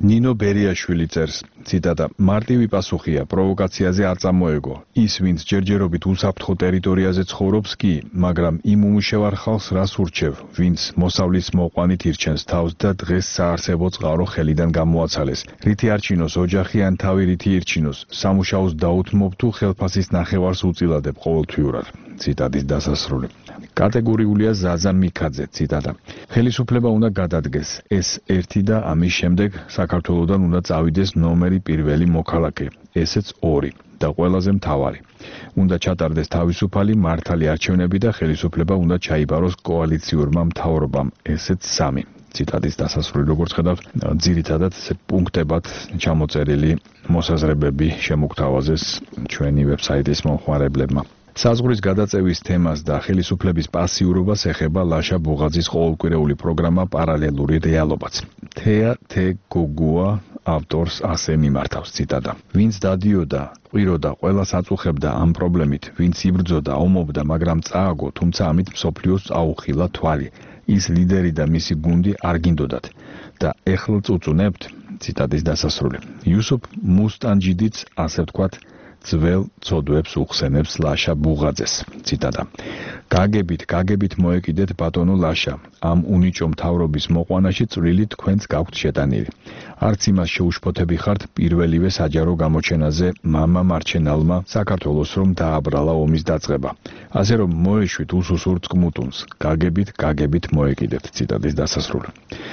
ნინო ბერიაშვილი წერს, ციტატა: მარტივი პასუხია, პროვოკაციაზე არ წამოეგო. ის, ვინც ჯერჯერობით უსაფრთხო ტერიტორიაზე ცხოვრობს კი, მაგრამ იმ უმუშევარ ხალხს რას ურჩევ, ვინც მოსავლის მოყვანით ირჩენს თავს და დღეს საარსებო წყარო ხელიდან გამოაცალეს. რითი არჩინოს ოჯახი ან თავი რითი ირჩინოს, სამუშაოს დაუთმობ თუ ხელფასის ნახევარს უწილადებ ყოველთვიურად. ციტატის დასასრული. კატეგორიულია ზაზა მიქაძე, ციტატა: ხელისუფლება უნდა გადადგეს ეს ერთი და ამის შემდეგ საქართველოსდან უნდა წავიდეს ნომერი პირველი მოქალაქე, ესეც 2 და ყველაზე მთავარი. უნდა ჩატარდეს თავისუფალი მართალი არჩევნები და ხელისუფლება უნდა ჩაიბაროს კოალიციურმა მთავრობამ, ესეც 3. ციტატის დასასრული. როგორც ხედავთ, ძირითადად ესე პუნქტებად ჩამოწერილი მოსაზრებები შემოგთავაზეს ჩვენი ვებსაიტის მომხმარებლებმა. საზღვრის გადაწევის თემას და ხელისუფლების პასიურობას ეხება ლაშა ბუღაძის ყოველკვირეული პროგრამა პარალელური რეალობაც. თეა გოგუა ავტორს ასე მიმართავს, ციტატა: ვინც დადიოდა, ყვიროდა, ყველას აწუხებდა ამ პრობლემით, ვინც იბრძოდა, ომობდა, მაგრამ წააგო, თუმცა ამით მსოფლიოს აუხილა თვალი. ის ლიდერი და მისი გუნდი არ გინდოდათ და ეხლა წუწუნებთ, ციტატის დასასრული. იუსუფ მუსტანჯიდიც ასე ვთქვათ ძველ ცოდვებს უხსენებს ლაშა ბუღაძეს, ციტატა: გაგებით მოეკიდეთ ბატონო ლაშა, ამ უნიჭო მთავრობის მოყვანაში წვლილი თქვენც გაქვთ შეტანილი. არც იმას შეუშფოთები ხართ პირველივე საჯარო გამოჩენაზე მამა მარჩენალმა საქართველოს რომ დააბრალა ომის დაწყება. ასე რომ მოეშვით უსუსურ წკმუტუნს, გაგებით მოეკიდეთ, ციტატის დასასრული.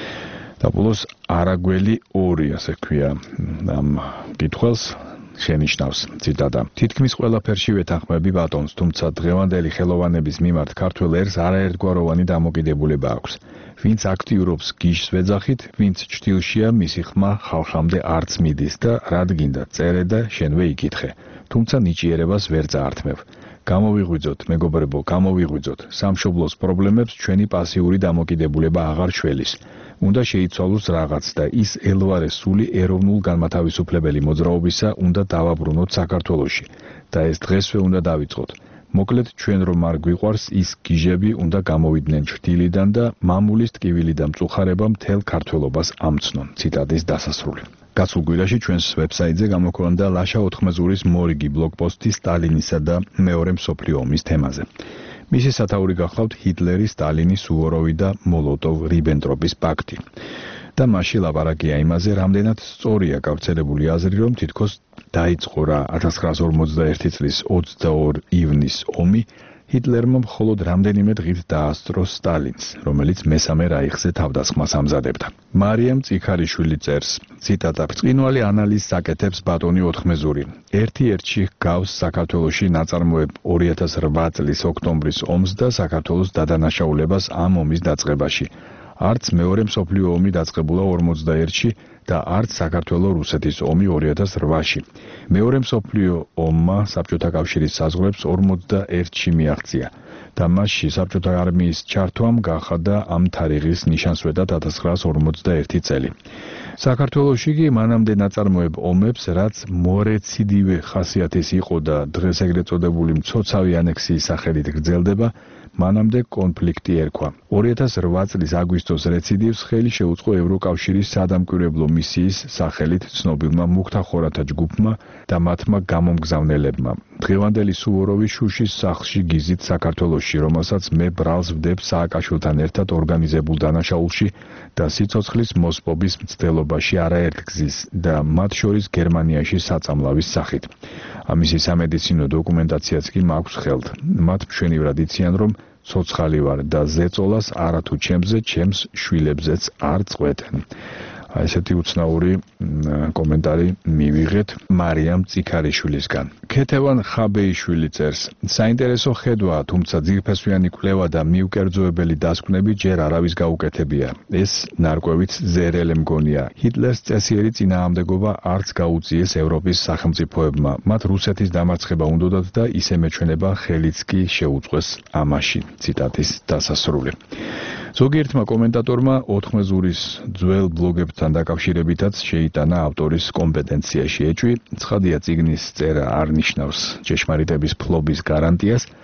და ბოლოს არაგველი 2 ასე ქვია ამ კითხვას შენიშნავს, ციტატა: თითქმის ყველაფერში ვეთანხმები ბატონს, თუმცა დღევანდელი ხელოვანების მიმართ ქართველ ერს არაერთგვაროვანი დამოკიდებულება აქვს. ვინც აქტიურობს გიშს ვეძახით, ვინც ჭრილშია მისი ხმა ხალხამდე არც მიდის და რად გინდა წერე და შენვე იკითხე. თუმცა ნიჭიერებას ვერ წაართმევ. გამოვიღვიძოთ, მეგობრებო, გამოვიღვიძოთ. სამშობლოს პრობლემებს ჩვენი პასიური დამოკიდებულება აღარ შველის. უნდა შეიცვალოს რაღაც და ის ელვარე სული ეროვნულ განმათავისუფლებელი მოძრაობისა უნდა დავაბრუნოთ საქართველოში და ეს დღესვე უნდა დავიწყოთ. მოკლედ ჩვენ რომ არ გვიყვარს ის გიჟები უნდა გამოვიდნენ ჩრდილიდან და მამულის ტკივილი და მწუხარება მთელ ქართველობას ამცნონ, ციტატის დასასრული. გასულ კვირაში ჩვენს ვებსაიტზე გამოქვეყნდა ლაშა ოთხმეზურის მორიგი ბლოგპოსტი სტალინისა და მეორე მსოფლიო ომის თემაზე. მისი სათაური გახლავთ ჰიტლერი, სტალინი, სუვოროვი და მოლოტოვ-რიბენტროპის პაქტი. და მასში ლაპარაკია იმაზე, რამდენად სწორია გავრცელებული აზრი, რომ თითქოს დაიწყო რა 1941 წლის 22 ივნისს ომი, ჰიტლერმა მხოლოდ რამდენიმე დღით დაასწრო სტალინს, რომელიც მესამე რაიხზე თავდასხმას ამზადებდა. მარიამ წიქარიშვილი წერს, ციტატა: ბრწყინვალე ანალიზს აკეთებს ბატონი ოთხმეზური. ერთ-ერთში გავს საქართველოში ნაწარმოებ 2008 წლის ოქტომბრის ომს და საქართველოს დადანაშაულებას ამ ომის დაწყებაში. არც მეორე მსოფლიო ომი დაწყებულა 41-ში და არც საქართველო-რუსეთის ომი 2008-ში. მეორე მსოფლიო ომმა საბჭოთა კავშირის საზღვრებს 41-ში მიაღწია და მასში საბჭოთა არმიის ჩართვამ გახადა ამ თარიღის ნიშანსვეტად 1941 წელი. საქართველოში კი მანამდე ნაწარმოებ ომებს, რაც მორეციდივე ხასიათის იყო და დღეს ეგრეთ წოდებული მცოცავი ანექსიის სახელით გრძელდება, მანამდე კონფლიქტი ერქვა. 2008 წლის აგვისტოს რეციდივს ხელი შეუწყო ევროკავშირის სადამკვირვებლო მისიის სახელით ცნობილმა მუქთახორათა ჯგუფმა და მათმა გამომგზავნელებმა. დღევანდელი სუვოროვი შუშის სახლში გიზით საქართველოში, რომელსაც მე ბრალს ვდებ სააკაშვილთან ერთად ორგანიზებულ დანაშაულში და სიცოცხლის მოსპობის მცდელობაში არაერთგზის და მათ შორის გერმანიაში საწამლავის სახით. ამისი სამედიცინო დოკუმენტაციაც კი მაქვს ხელთ. მათ მშვენივრად იციან, რომ ცოცხალი ვარ და ზეწოლას არათუ ჩემზე, ჩემს შვილებზეც არ წყვეტენ. ესეთი უცნაური კომენტარი მივიღეთ მარიამ წიქარიშვილისგან. ქეთევან ხაბეიშვილი წერს: საინტერესო ხედვაა, თუმცა ძირფესვიანი კვლევა და მიუკერძოებელი დასკვნები ჯერ არავის გაუკეთებია. ეს ნარკვევიც ზერელე მგონია. ჰიტლერს წესიერი წინააღმდეგობა არც გაუწიეს ევროპის სახელმწიფოებმა. მათ რუსეთის დამარცხება უნდოდათ და ისე მეჩვენება ხელიც კი შეუწყვეს ამაში. ციტატის დასასრული. ზოგიერთმა კომენტატორმა ოთხმეზურის ძველ ბლოგებთან დაკავშირებითაც შეიტანა ავტორის კომპეტენციაში ეჭვი. ცხადია, წიგნის წერა არ ნიშნავს ჭეშმარიტების ფლობის გარანტიას,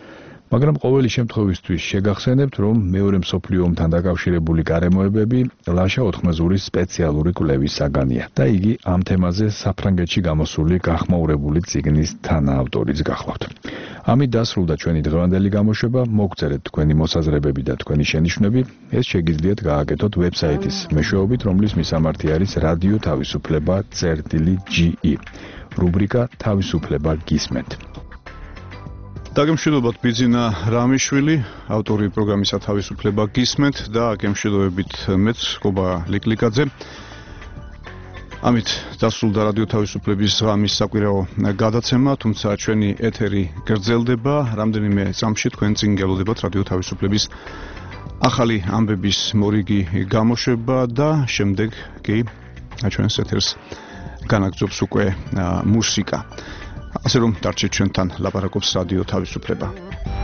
მაგრამ ყოველი შემთხვევისთვის შეგახსენებთ, რომ მეორე მსოფლიო ომთან დაკავშირებული გარემოებები ლაშა ოთხმეზურის სპეციალური კვლევის საგანია და იგი ამ თემაზე საფრანგეთში გამოსული გახმაურებული წიგნის თანაავტორიც გახლავთ. ამით დასრულდა ჩვენი დღევანდელი გამოშვება. მოგწერეთ თქვენი მოსაზრებები და თქვენი შენიშვნები. ეს შეგიძლიათ გააკეთოთ ვებსაიტის მეშვეობით, რომლის მისამართი არის რადიო თავისუფლება.ge. რუბრიკა თავისუფლება გისმენთ. დაგემშვიდობათ ბიძინა რამიშვილი, ავტორი პროგრამისა თავისუფლება გისმენთ და აგემშვიდობებით მეც გობა ლიკლიკაძე. ამით დასრულდა რადიო თავისუფლების ღამის საკვირაო გადაცემა, თუმცა ჩვენი ეთერი გრძელდება. რამდენიმე წამში თქვენ წინ გელოდებათ რადიო თავისუფლების ახალი ამბების მორიგი გამოშვება და შემდეგ კი ჩვენს ეთერს განაგრძობს უკვე მუსიკა. ასე რომ დარჩეთ ჩვენთან, ლაპარაკობს რადიო თავისუფლება.